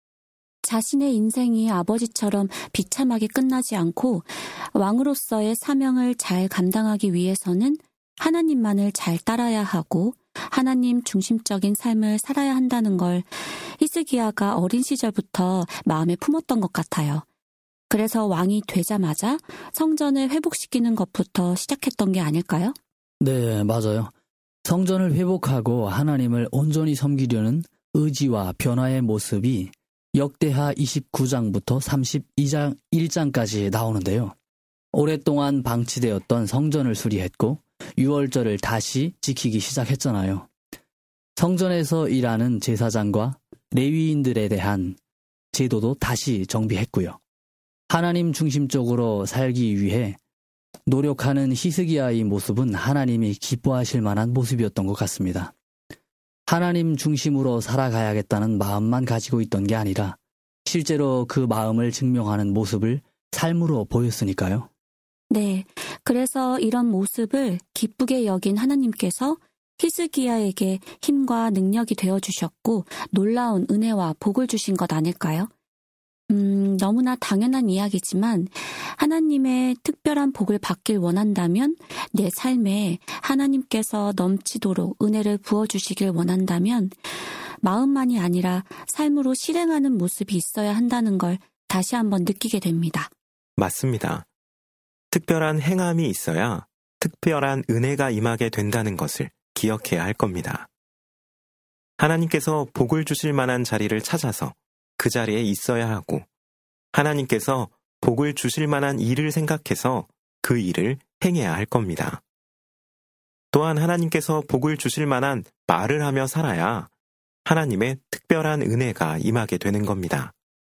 자신의 인생이 아버지처럼 비참하게 끝나지 않고 왕으로서의 사명을 잘 감당하기 위해서는 하나님만을 잘 따라야 하고 하나님 중심적인 삶을 살아야 한다는 걸 히스기야가 어린 시절부터 마음에 품었던 것 같아요. 그래서 왕이 되자마자 성전을 회복시키는 것부터 시작했던 게 아닐까요? 네, 맞아요. 성전을 회복하고 하나님을 온전히 섬기려는 의지와 변화의 모습이 역대하 이십구 장부터 삼십이 장 일 장까지 나오는데요. 오랫동안 방치되었던 성전을 수리했고 유월절을 다시 지키기 시작했잖아요. 성전에서 일하는 제사장과 레위인들에 대한 제도도 다시 정비했고요. 하나님 중심적으로 살기 위해 노력하는 히스기야의 모습은 하나님이 기뻐하실 만한 모습이었던 것 같습니다. 하나님 중심으로 살아가야겠다는 마음만 가지고 있던 게 아니라 실제로 그 마음을 증명하는 모습을 삶으로 보였으니까요. 네, 그래서 이런 모습을 기쁘게 여긴 하나님께서 히스기야에게 힘과 능력이 되어주셨고 놀라운 은혜와 복을 주신 것 아닐까요? 음, 너무나 당연한 이야기지만 하나님의 특별한 복을 받길 원한다면, 내 삶에 하나님께서 넘치도록 은혜를 부어주시길 원한다면 마음만이 아니라 삶으로 실행하는 모습이 있어야 한다는 걸 다시 한번 느끼게 됩니다. 맞습니다. 특별한 행함이 있어야 특별한 은혜가 임하게 된다는 것을 기억해야 할 겁니다. 하나님께서 복을 주실 만한 자리를 찾아서 그 자리에 있어야 하고, 하나님께서 복을 주실 만한 일을 생각해서 그 일을 행해야 할 겁니다. 또한 하나님께서 복을 주실 만한 말을 하며 살아야 하나님의 특별한 은혜가 임하게 되는 겁니다.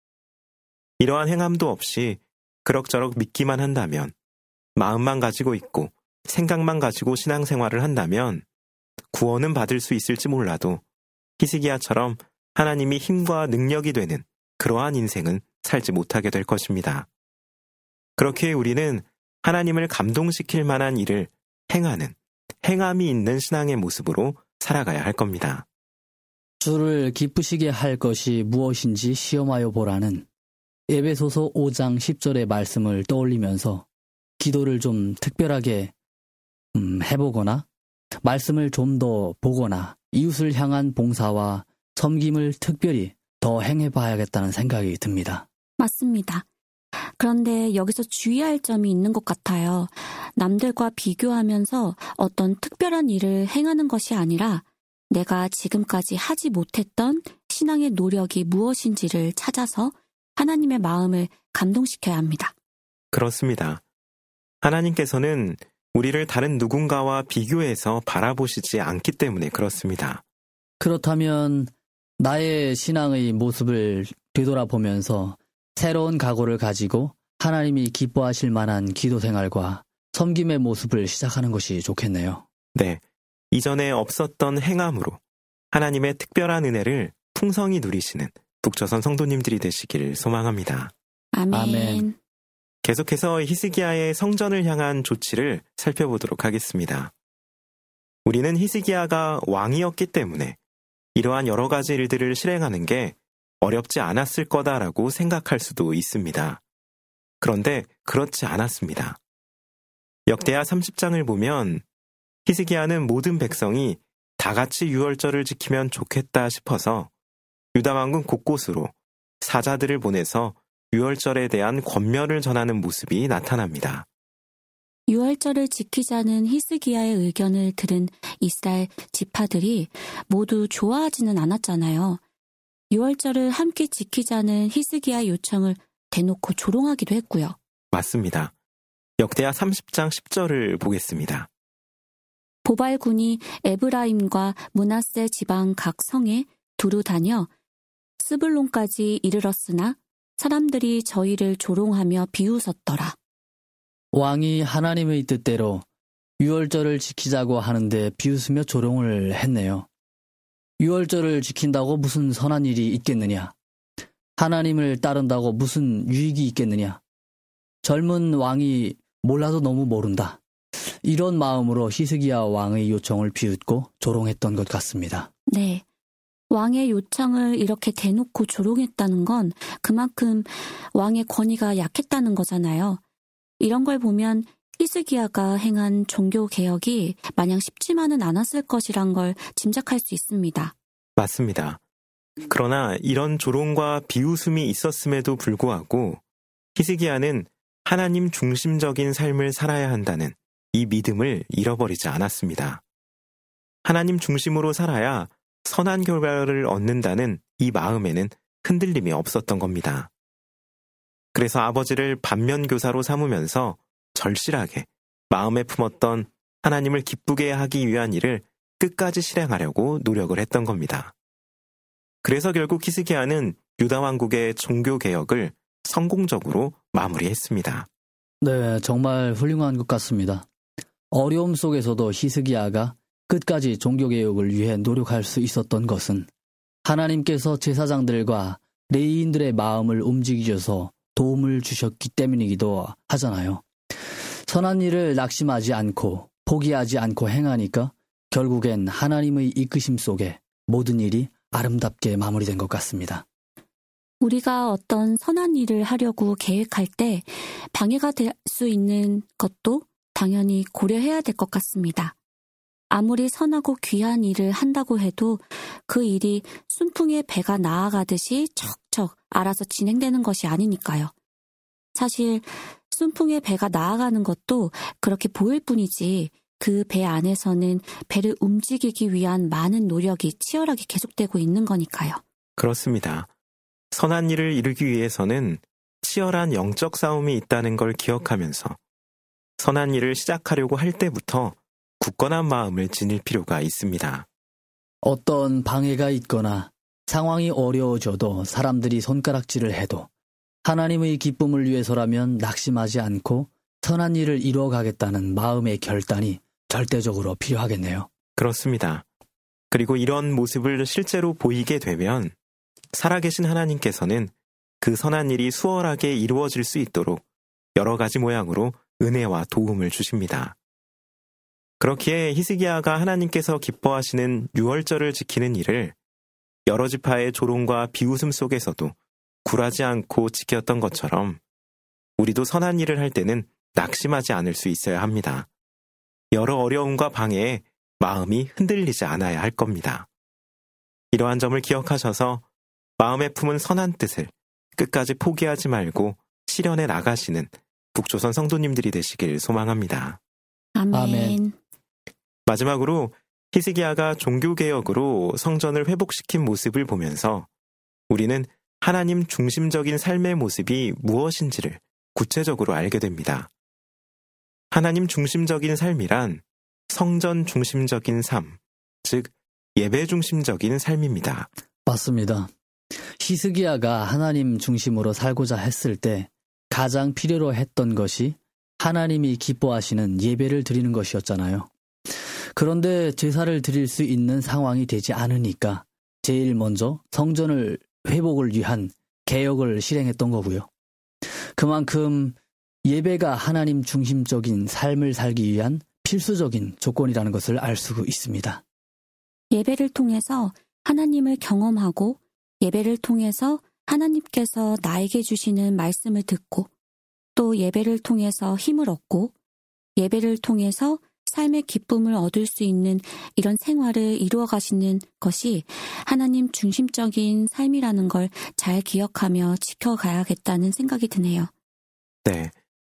이러한 행함도 없이 그럭저럭 믿기만 한다면, 마음만 가지고 있고 생각만 가지고 신앙생활을 한다면 구원은 받을 수 있을지 몰라도 히스기야처럼 하나님이 힘과 능력이 되는 그러한 인생은 살지 못하게 될 것입니다. 그렇게 우리는 하나님을 감동시킬 만한 일을 행하는, 행함이 있는 신앙의 모습으로 살아가야 할 겁니다. 주를 기쁘시게 할 것이 무엇인지 시험하여 보라는 에베소서 오 장 십 절의 말씀을 떠올리면서 기도를 좀 특별하게 음, 해보거나 말씀을 좀 더 보거나 이웃을 향한 봉사와 섬김을 특별히 더 행해봐야겠다는 생각이 듭니다. 맞습니다. 그런데 여기서 주의할 점이 있는 것 같아요. 남들과 비교하면서 어떤 특별한 일을 행하는 것이 아니라 내가 지금까지 하지 못했던 신앙의 노력이 무엇인지를 찾아서 하나님의 마음을 감동시켜야 합니다. 그렇습니다. 하나님께서는 우리를 다른 누군가와 비교해서 바라보시지 않기 때문에 그렇습니다. 그렇다면 나의 신앙의 모습을 되돌아보면서 새로운 각오를 가지고 하나님이 기뻐하실 만한 기도 생활과 섬김의 모습을 시작하는 것이 좋겠네요. 네, 이전에 없었던 행함으로 하나님의 특별한 은혜를 풍성히 누리시는 북조선 성도님들이 되시길 소망합니다. 아멘. 아멘. 계속해서 히스기야의 성전을 향한 조치를 살펴보도록 하겠습니다. 우리는 히스기야가 왕이었기 때문에 이러한 여러 가지 일들을 실행하는 게 어렵지 않았을 거다라고 생각할 수도 있습니다. 그런데 그렇지 않았습니다. 역대하 삼십 장을 보면 히스기야는 모든 백성이 다 같이 유월절을 지키면 좋겠다 싶어서 유다 왕국 곳곳으로 사자들을 보내서 유월절에 대한 권면을 전하는 모습이 나타납니다. 유월절을 지키자는 히스기야의 의견을 들은 이스라엘 지파들이 모두 좋아하지는 않았잖아요. 유월절을 함께 지키자는 히스기야의 요청을 대놓고 조롱하기도 했고요. 맞습니다. 역대하 삼십 장 십 절을 보겠습니다. 보발군이 에브라임과 므낫세 지방 각 성에 두루 다녀 스불론까지 이르렀으나 사람들이 저희를 조롱하며 비웃었더라. 왕이 하나님의 뜻대로 유월절을 지키자고 하는데 비웃으며 조롱을 했네요. 유월절을 지킨다고 무슨 선한 일이 있겠느냐? 하나님을 따른다고 무슨 유익이 있겠느냐? 젊은 왕이 몰라도 너무 모른다. 이런 마음으로 히스기야 왕의 요청을 비웃고 조롱했던 것 같습니다. 네. 왕의 요청을 이렇게 대놓고 조롱했다는 건 그만큼 왕의 권위가 약했다는 거잖아요. 이런 걸 보면 히스기야가 행한 종교 개혁이 마냥 쉽지만은 않았을 것이란 걸 짐작할 수 있습니다. 맞습니다. 그러나 이런 조롱과 비웃음이 있었음에도 불구하고 히스기야는 하나님 중심적인 삶을 살아야 한다는 이 믿음을 잃어버리지 않았습니다. 하나님 중심으로 살아야 선한 결과를 얻는다는 이 마음에는 흔들림이 없었던 겁니다. 그래서 아버지를 반면교사로 삼으면서 절실하게 마음에 품었던 하나님을 기쁘게 하기 위한 일을 끝까지 실행하려고 노력을 했던 겁니다. 그래서 결국 히스기야는 유다 왕국의 종교개혁을 성공적으로 마무리했습니다. 네, 정말 훌륭한 것 같습니다. 어려움 속에서도 히스기야가 끝까지 종교개혁을 위해 노력할 수 있었던 것은 하나님께서 제사장들과 레위인들의 마음을 움직이셔서 도움을 주셨기 때문이기도 하잖아요. 선한 일을 낙심하지 않고 포기하지 않고 행하니까 결국엔 하나님의 이끄심 속에 모든 일이 아름답게 마무리된 것 같습니다. 우리가 어떤 선한 일을 하려고 계획할 때 방해가 될 수 있는 것도 당연히 고려해야 될 것 같습니다. 아무리 선하고 귀한 일을 한다고 해도 그 일이 순풍의 배가 나아가듯이 척척 알아서 진행되는 것이 아니니까요. 사실 순풍의 배가 나아가는 것도 그렇게 보일 뿐이지 그 배 안에서는 배를 움직이기 위한 많은 노력이 치열하게 계속되고 있는 거니까요. 그렇습니다. 선한 일을 이루기 위해서는 치열한 영적 싸움이 있다는 걸 기억하면서 선한 일을 시작하려고 할 때부터 굳건한 마음을 지닐 필요가 있습니다. 어떤 방해가 있거나 상황이 어려워져도 사람들이 손가락질을 해도 하나님의 기쁨을 위해서라면 낙심하지 않고 선한 일을 이루어가겠다는 마음의 결단이 절대적으로 필요하겠네요. 그렇습니다. 그리고 이런 모습을 실제로 보이게 되면 살아계신 하나님께서는 그 선한 일이 수월하게 이루어질 수 있도록 여러 가지 모양으로 은혜와 도움을 주십니다. 그렇기에 히스기야가 하나님께서 기뻐하시는 유월절을 지키는 일을 여러 지파의 조롱과 비웃음 속에서도 굴하지 않고 지켰던 것처럼 우리도 선한 일을 할 때는 낙심하지 않을 수 있어야 합니다. 여러 어려움과 방해에 마음이 흔들리지 않아야 할 겁니다. 이러한 점을 기억하셔서 마음에 품은 선한 뜻을 끝까지 포기하지 말고 실현해 나가시는 북조선 성도님들이 되시길 소망합니다. 아멘. 아멘. 마지막으로 히스기야가 종교개혁으로 성전을 회복시킨 모습을 보면서 우리는 하나님 중심적인 삶의 모습이 무엇인지를 구체적으로 알게 됩니다. 하나님 중심적인 삶이란 성전 중심적인 삶, 즉 예배 중심적인 삶입니다. 맞습니다. 히스기야가 하나님 중심으로 살고자 했을 때 가장 필요로 했던 것이 하나님이 기뻐하시는 예배를 드리는 것이었잖아요. 그런데 제사를 드릴 수 있는 상황이 되지 않으니까 제일 먼저 성전을 회복을 위한 개혁을 실행했던 거고요. 그만큼 예배가 하나님 중심적인 삶을 살기 위한 필수적인 조건이라는 것을 알 수 있습니다. 예배를 통해서 하나님을 경험하고 예배를 통해서 하나님께서 나에게 주시는 말씀을 듣고 또 예배를 통해서 힘을 얻고 예배를 통해서 삶의 기쁨을 얻을 수 있는 이런 생활을 이루어 가시는 것이 하나님 중심적인 삶이라는 걸 잘 기억하며 지켜가야겠다는 생각이 드네요. 네.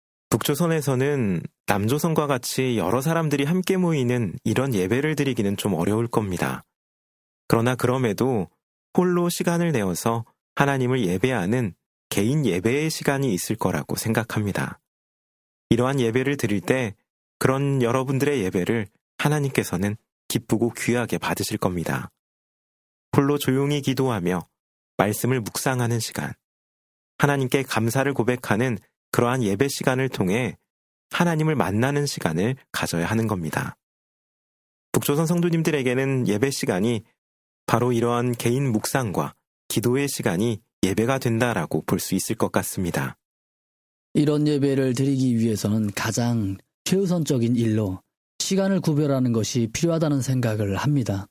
북조선에서는 남조선과 같이 여러 사람들이 함께 모이는 이런 예배를 드리기는 좀 어려울 겁니다. 그러나 그럼에도 홀로 시간을 내어서 하나님을 예배하는 개인 예배의 시간이 있을 거라고 생각합니다. 이러한 예배를 드릴 때 그런 여러분들의 예배를 하나님께서는 기쁘고 귀하게 받으실 겁니다. 홀로 조용히 기도하며 말씀을 묵상하는 시간, 하나님께 감사를 고백하는 그러한 예배 시간을 통해 하나님을 만나는 시간을 가져야 하는 겁니다. 북조선 성도님들에게는 예배 시간이 바로 이러한 개인 묵상과 기도의 시간이 예배가 된다라고 볼 수 있을 것 같습니다. 이런 예배를 드리기 위해서는 가장 최우선적인 일로 시간을 구별하는 것이 필요하다는 생각을 합니다.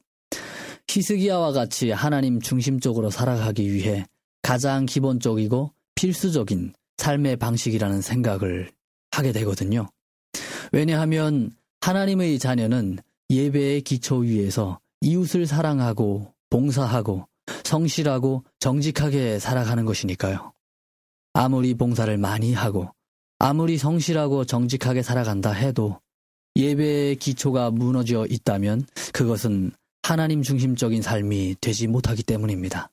히스기야와 같이 하나님 중심적으로 살아가기 위해 가장 기본적이고 필수적인 삶의 방식이라는 생각을 하게 되거든요. 왜냐하면 하나님의 자녀는 예배의 기초 위에서 이웃을 사랑하고 봉사하고 성실하고 정직하게 살아가는 것이니까요. 아무리 봉사를 많이 하고 아무리 성실하고 정직하게 살아간다 해도 예배의 기초가 무너져 있다면 그것은 하나님 중심적인 삶이 되지 못하기 때문입니다.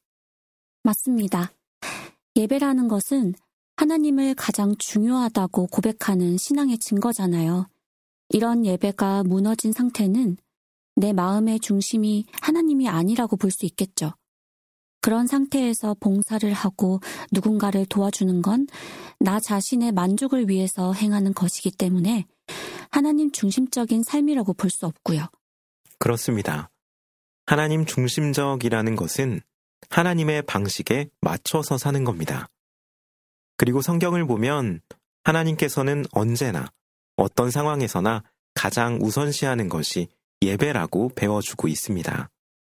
맞습니다. 예배라는 것은 하나님을 가장 중요하다고 고백하는 신앙의 증거잖아요. 이런 예배가 무너진 상태는 내 마음의 중심이 하나님이 아니라고 볼 수 있겠죠. 그런 상태에서 봉사를 하고 누군가를 도와주는 건 나 자신의 만족을 위해서 행하는 것이기 때문에 하나님 중심적인 삶이라고 볼 수 없고요. 그렇습니다. 하나님 중심적이라는 것은 하나님의 방식에 맞춰서 사는 겁니다. 그리고 성경을 보면 하나님께서는 언제나 어떤 상황에서나 가장 우선시하는 것이 예배라고 배워주고 있습니다.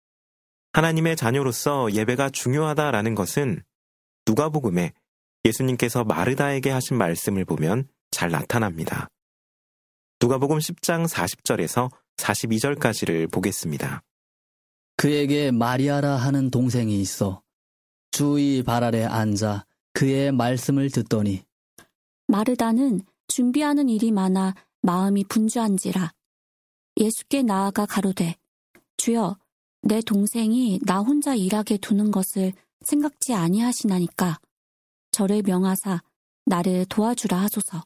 하나님의 자녀로서 예배가 중요하다라는 것은 누가복음에 예수님께서 마르다에게 하신 말씀을 보면 잘 나타납니다. 누가복음 십 장 사십 절에서 사십이 절까지를 보겠습니다. 그에게 마리아라 하는 동생이 있어 주의 발 아래 앉아 그의 말씀을 듣더니 마르다는 준비하는 일이 많아 마음이 분주한지라 예수께 나아가 가로되 주여 내 동생이 나 혼자 일하게 두는 것을 생각지 아니하시나니까 저를 명하사 나를 도와주라 하소서.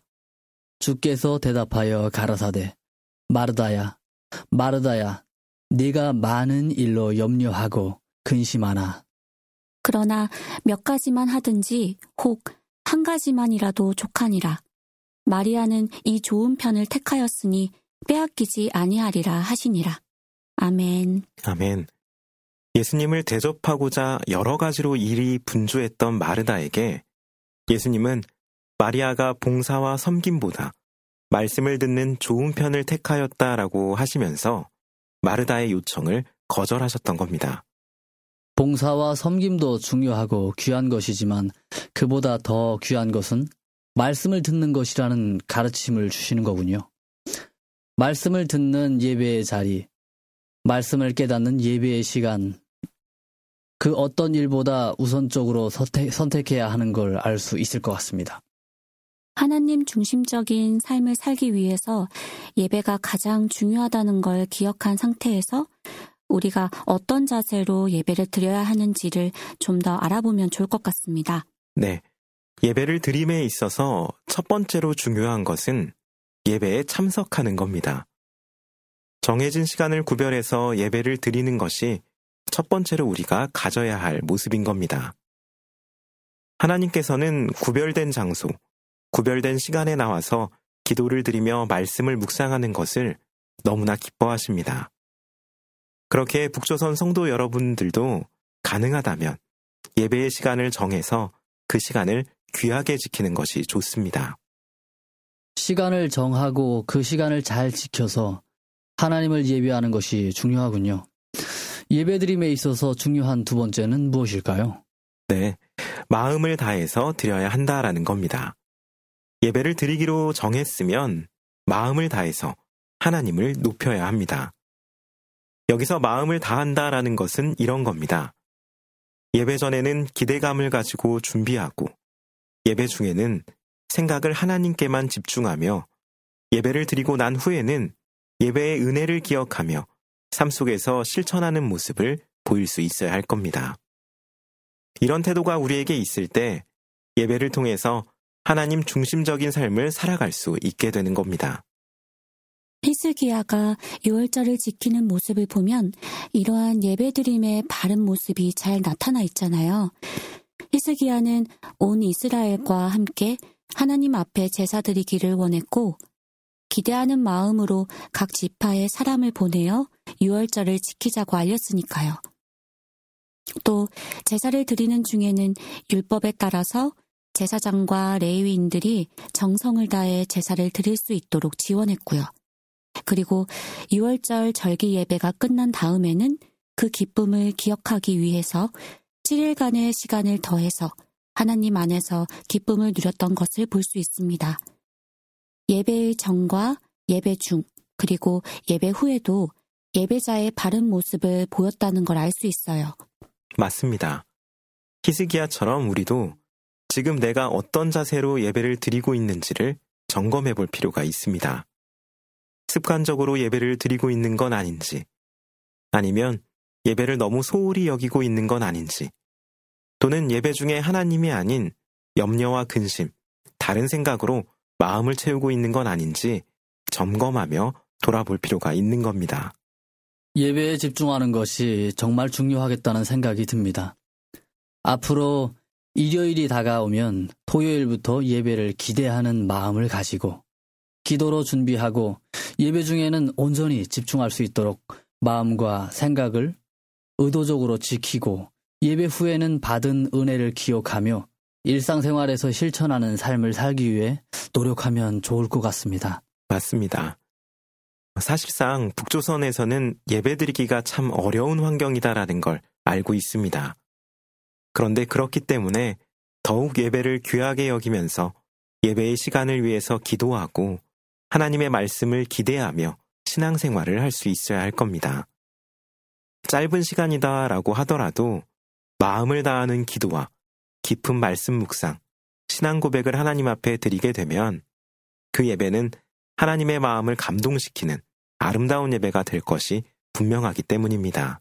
주께서 대답하여 가라사대 마르다야 마르다야 네가 많은 일로 염려하고 근심하나 그러나 몇 가지만 하든지 혹 한 가지만이라도 족하니라. 마리아는 이 좋은 편을 택하였으니 빼앗기지 아니하리라 하시니라. 아멘. 아멘. 예수님을 대접하고자 여러 가지로 일이 분주했던 마르다에게 예수님은 마리아가 봉사와 섬김보다 말씀을 듣는 좋은 편을 택하였다라고 하시면서 마르다의 요청을 거절하셨던 겁니다. 봉사와 섬김도 중요하고 귀한 것이지만 그보다 더 귀한 것은 말씀을 듣는 것이라는 가르침을 주시는 거군요. 말씀을 듣는 예배의 자리, 말씀을 깨닫는 예배의 시간, 그 어떤 일보다 우선적으로 선택, 선택해야 하는 걸 알 수 있을 것 같습니다. 하나님 중심적인 삶을 살기 위해서 예배가 가장 중요하다는 걸 기억한 상태에서 우리가 어떤 자세로 예배를 드려야 하는지를 좀 더 알아보면 좋을 것 같습니다. 네. 예배를 드림에 있어서 첫 번째로 중요한 것은 예배에 참석하는 겁니다. 정해진 시간을 구별해서 예배를 드리는 것이 첫 번째로 우리가 가져야 할 모습인 겁니다. 하나님께서는 구별된 장소, 구별된 시간에 나와서 기도를 드리며 말씀을 묵상하는 것을 너무나 기뻐하십니다. 그렇게 북조선 성도 여러분들도 가능하다면 예배의 시간을 정해서 그 시간을 귀하게 지키는 것이 좋습니다. 시간을 정하고 그 시간을 잘 지켜서 하나님을 예배하는 것이 중요하군요. 예배드림에 있어서 중요한 두 번째는 무엇일까요? 네, 마음을 다해서 드려야 한다라는 겁니다. 예배를 드리기로 정했으면 마음을 다해서 하나님을 높여야 합니다. 여기서 마음을 다한다라는 것은 이런 겁니다. 예배 전에는 기대감을 가지고 준비하고 예배 중에는 생각을 하나님께만 집중하며 예배를 드리고 난 후에는 예배의 은혜를 기억하며 삶 속에서 실천하는 모습을 보일 수 있어야 할 겁니다. 이런 태도가 우리에게 있을 때 예배를 통해서 하나님 중심적인 삶을 살아갈 수 있게 되는 겁니다. 히스기야가 유월절을 지키는 모습을 보면 이러한 예배드림의 바른 모습이 잘 나타나 있잖아요. 히스기야는 온 이스라엘과 함께 하나님 앞에 제사 드리기를 원했고 기대하는 마음으로 각 지파에 사람을 보내어 유월절을 지키자고 알렸으니까요. 또 제사를 드리는 중에는 율법에 따라서 제사장과 레위인들이 정성을 다해 제사를 드릴 수 있도록 지원했고요. 그리고 유월절 절기 예배가 끝난 다음에는 그 기쁨을 기억하기 위해서 칠 일간의 시간을 더해서 하나님 안에서 기쁨을 누렸던 것을 볼 수 있습니다. 예배의 전과 예배 중 그리고 예배 후에도 예배자의 바른 모습을 보였다는 걸 알 수 있어요. 맞습니다. 히스기야처럼 우리도 지금 내가 어떤 자세로 예배를 드리고 있는지를 점검해 볼 필요가 있습니다. 습관적으로 예배를 드리고 있는 건 아닌지, 아니면 예배를 너무 소홀히 여기고 있는 건 아닌지, 또는 예배 중에 하나님이 아닌 염려와 근심, 다른 생각으로 마음을 채우고 있는 건 아닌지 점검하며 돌아볼 필요가 있는 겁니다. 예배에 집중하는 것이 정말 중요하겠다는 생각이 듭니다. 앞으로 일요일이 다가오면 토요일부터 예배를 기대하는 마음을 가지고 기도로 준비하고 예배 중에는 온전히 집중할 수 있도록 마음과 생각을 의도적으로 지키고 예배 후에는 받은 은혜를 기억하며 일상생활에서 실천하는 삶을 살기 위해 노력하면 좋을 것 같습니다. 맞습니다. 사실상 북조선에서는 예배드리기가 참 어려운 환경이다라는 걸 알고 있습니다. 그런데 그렇기 때문에 더욱 예배를 귀하게 여기면서 예배의 시간을 위해서 기도하고 하나님의 말씀을 기대하며 신앙생활을 할 수 있어야 할 겁니다. 짧은 시간이다라고 하더라도 마음을 다하는 기도와 깊은 말씀 묵상, 신앙 고백을 하나님 앞에 드리게 되면 그 예배는 하나님의 마음을 감동시키는 아름다운 예배가 될 것이 분명하기 때문입니다.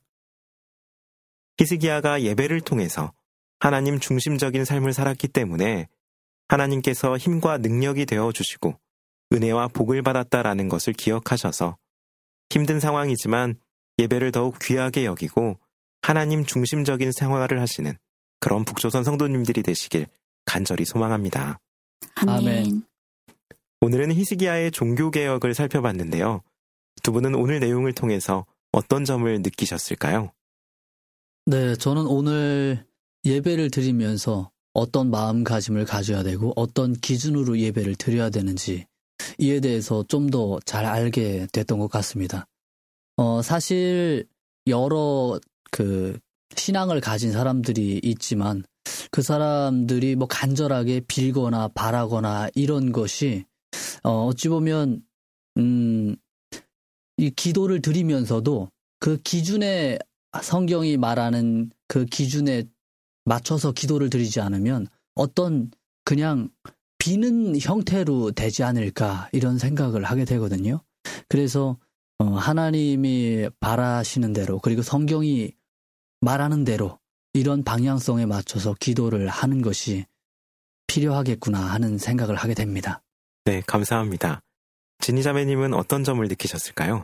히스기야가 예배를 통해서 하나님 중심적인 삶을 살았기 때문에 하나님께서 힘과 능력이 되어주시고 은혜와 복을 받았다라는 것을 기억하셔서 힘든 상황이지만 예배를 더욱 귀하게 여기고 하나님 중심적인 생활을 하시는 그런 북조선 성도님들이 되시길 간절히 소망합니다. 아멘. 아멘. 오늘은 히스기야의 종교개혁을 살펴봤는데요. 두 분은 오늘 내용을 통해서 어떤 점을 느끼셨을까요? 네, 저는 오늘 예배를 드리면서 어떤 마음가짐을 가져야 되고 어떤 기준으로 예배를 드려야 되는지 이에 대해서 좀 더 잘 알게 됐던 것 같습니다. 어, 사실 여러 그 신앙을 가진 사람들이 있지만 그 사람들이 뭐 간절하게 빌거나 바라거나 이런 것이 어, 어찌 보면 음, 이 기도를 드리면서도 그 기준에 성경이 말하는 그 기준에 맞춰서 기도를 드리지 않으면 어떤 그냥 비는 형태로 되지 않을까 이런 생각을 하게 되거든요. 그래서 어, 하나님이 바라시는 대로 그리고 성경이 말하는 대로 이런 방향성에 맞춰서 기도를 하는 것이 필요하겠구나 하는 생각을 하게 됩니다. 네, 감사합니다. 진희자매님은 어떤 점을 느끼셨을까요?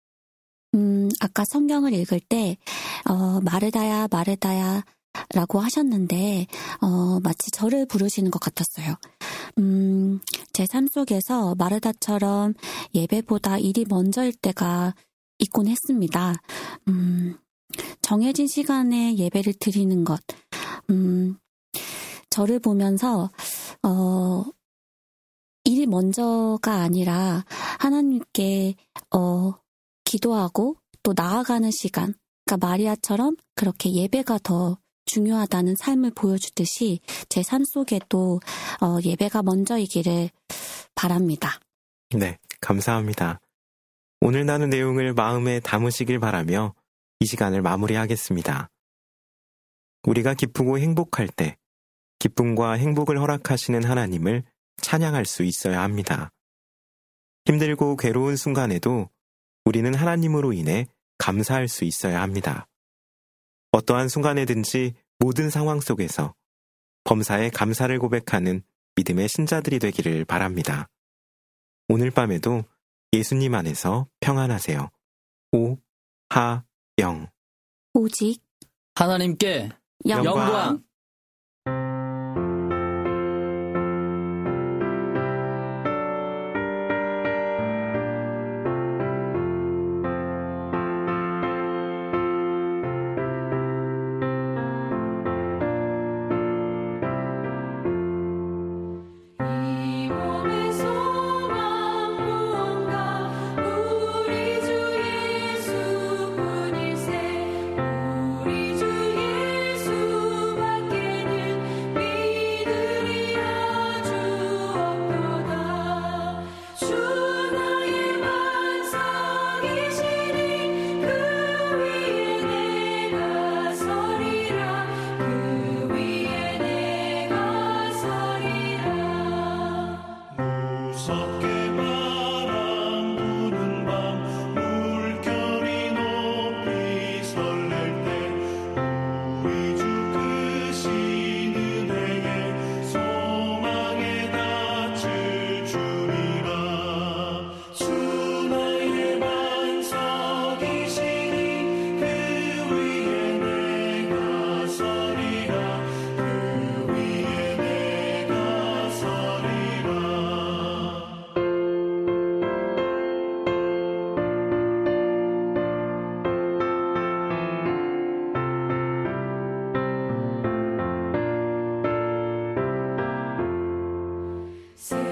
음, 아까 성경을 읽을 때 어, 마르다야 마르다야 라고 하셨는데 어, 마치 저를 부르시는 것 같았어요. 음, 제 삶 속에서 마르다처럼 예배보다 일이 먼저일 때가 있곤 했습니다. 음, 정해진 시간에 예배를 드리는 것, 음, 저를 보면서 어, 일이 먼저가 아니라 하나님께 어, 기도하고 또 나아가는 시간, 그러니까 마리아처럼 그렇게 예배가 더 중요하다는 삶을 보여주듯이 제 삶 속에도 어, 예배가 먼저이기를 바랍니다. 네, 감사합니다. 오늘 나눈 내용을 마음에 담으시길 바라며 이 시간을 마무리하겠습니다. 우리가 기쁘고 행복할 때 기쁨과 행복을 허락하시는 하나님을 찬양할 수 있어야 합니다. 힘들고 괴로운 순간에도 우리는 하나님으로 인해 감사할 수 있어야 합니다. 어떠한 순간에든지 모든 상황 속에서 범사에 감사를 고백하는 믿음의 신자들이 되기를 바랍니다. 오늘 밤에도 예수님 안에서 평안하세요. 오, 하, 영. 오직 하나님께 영광. 영광. Say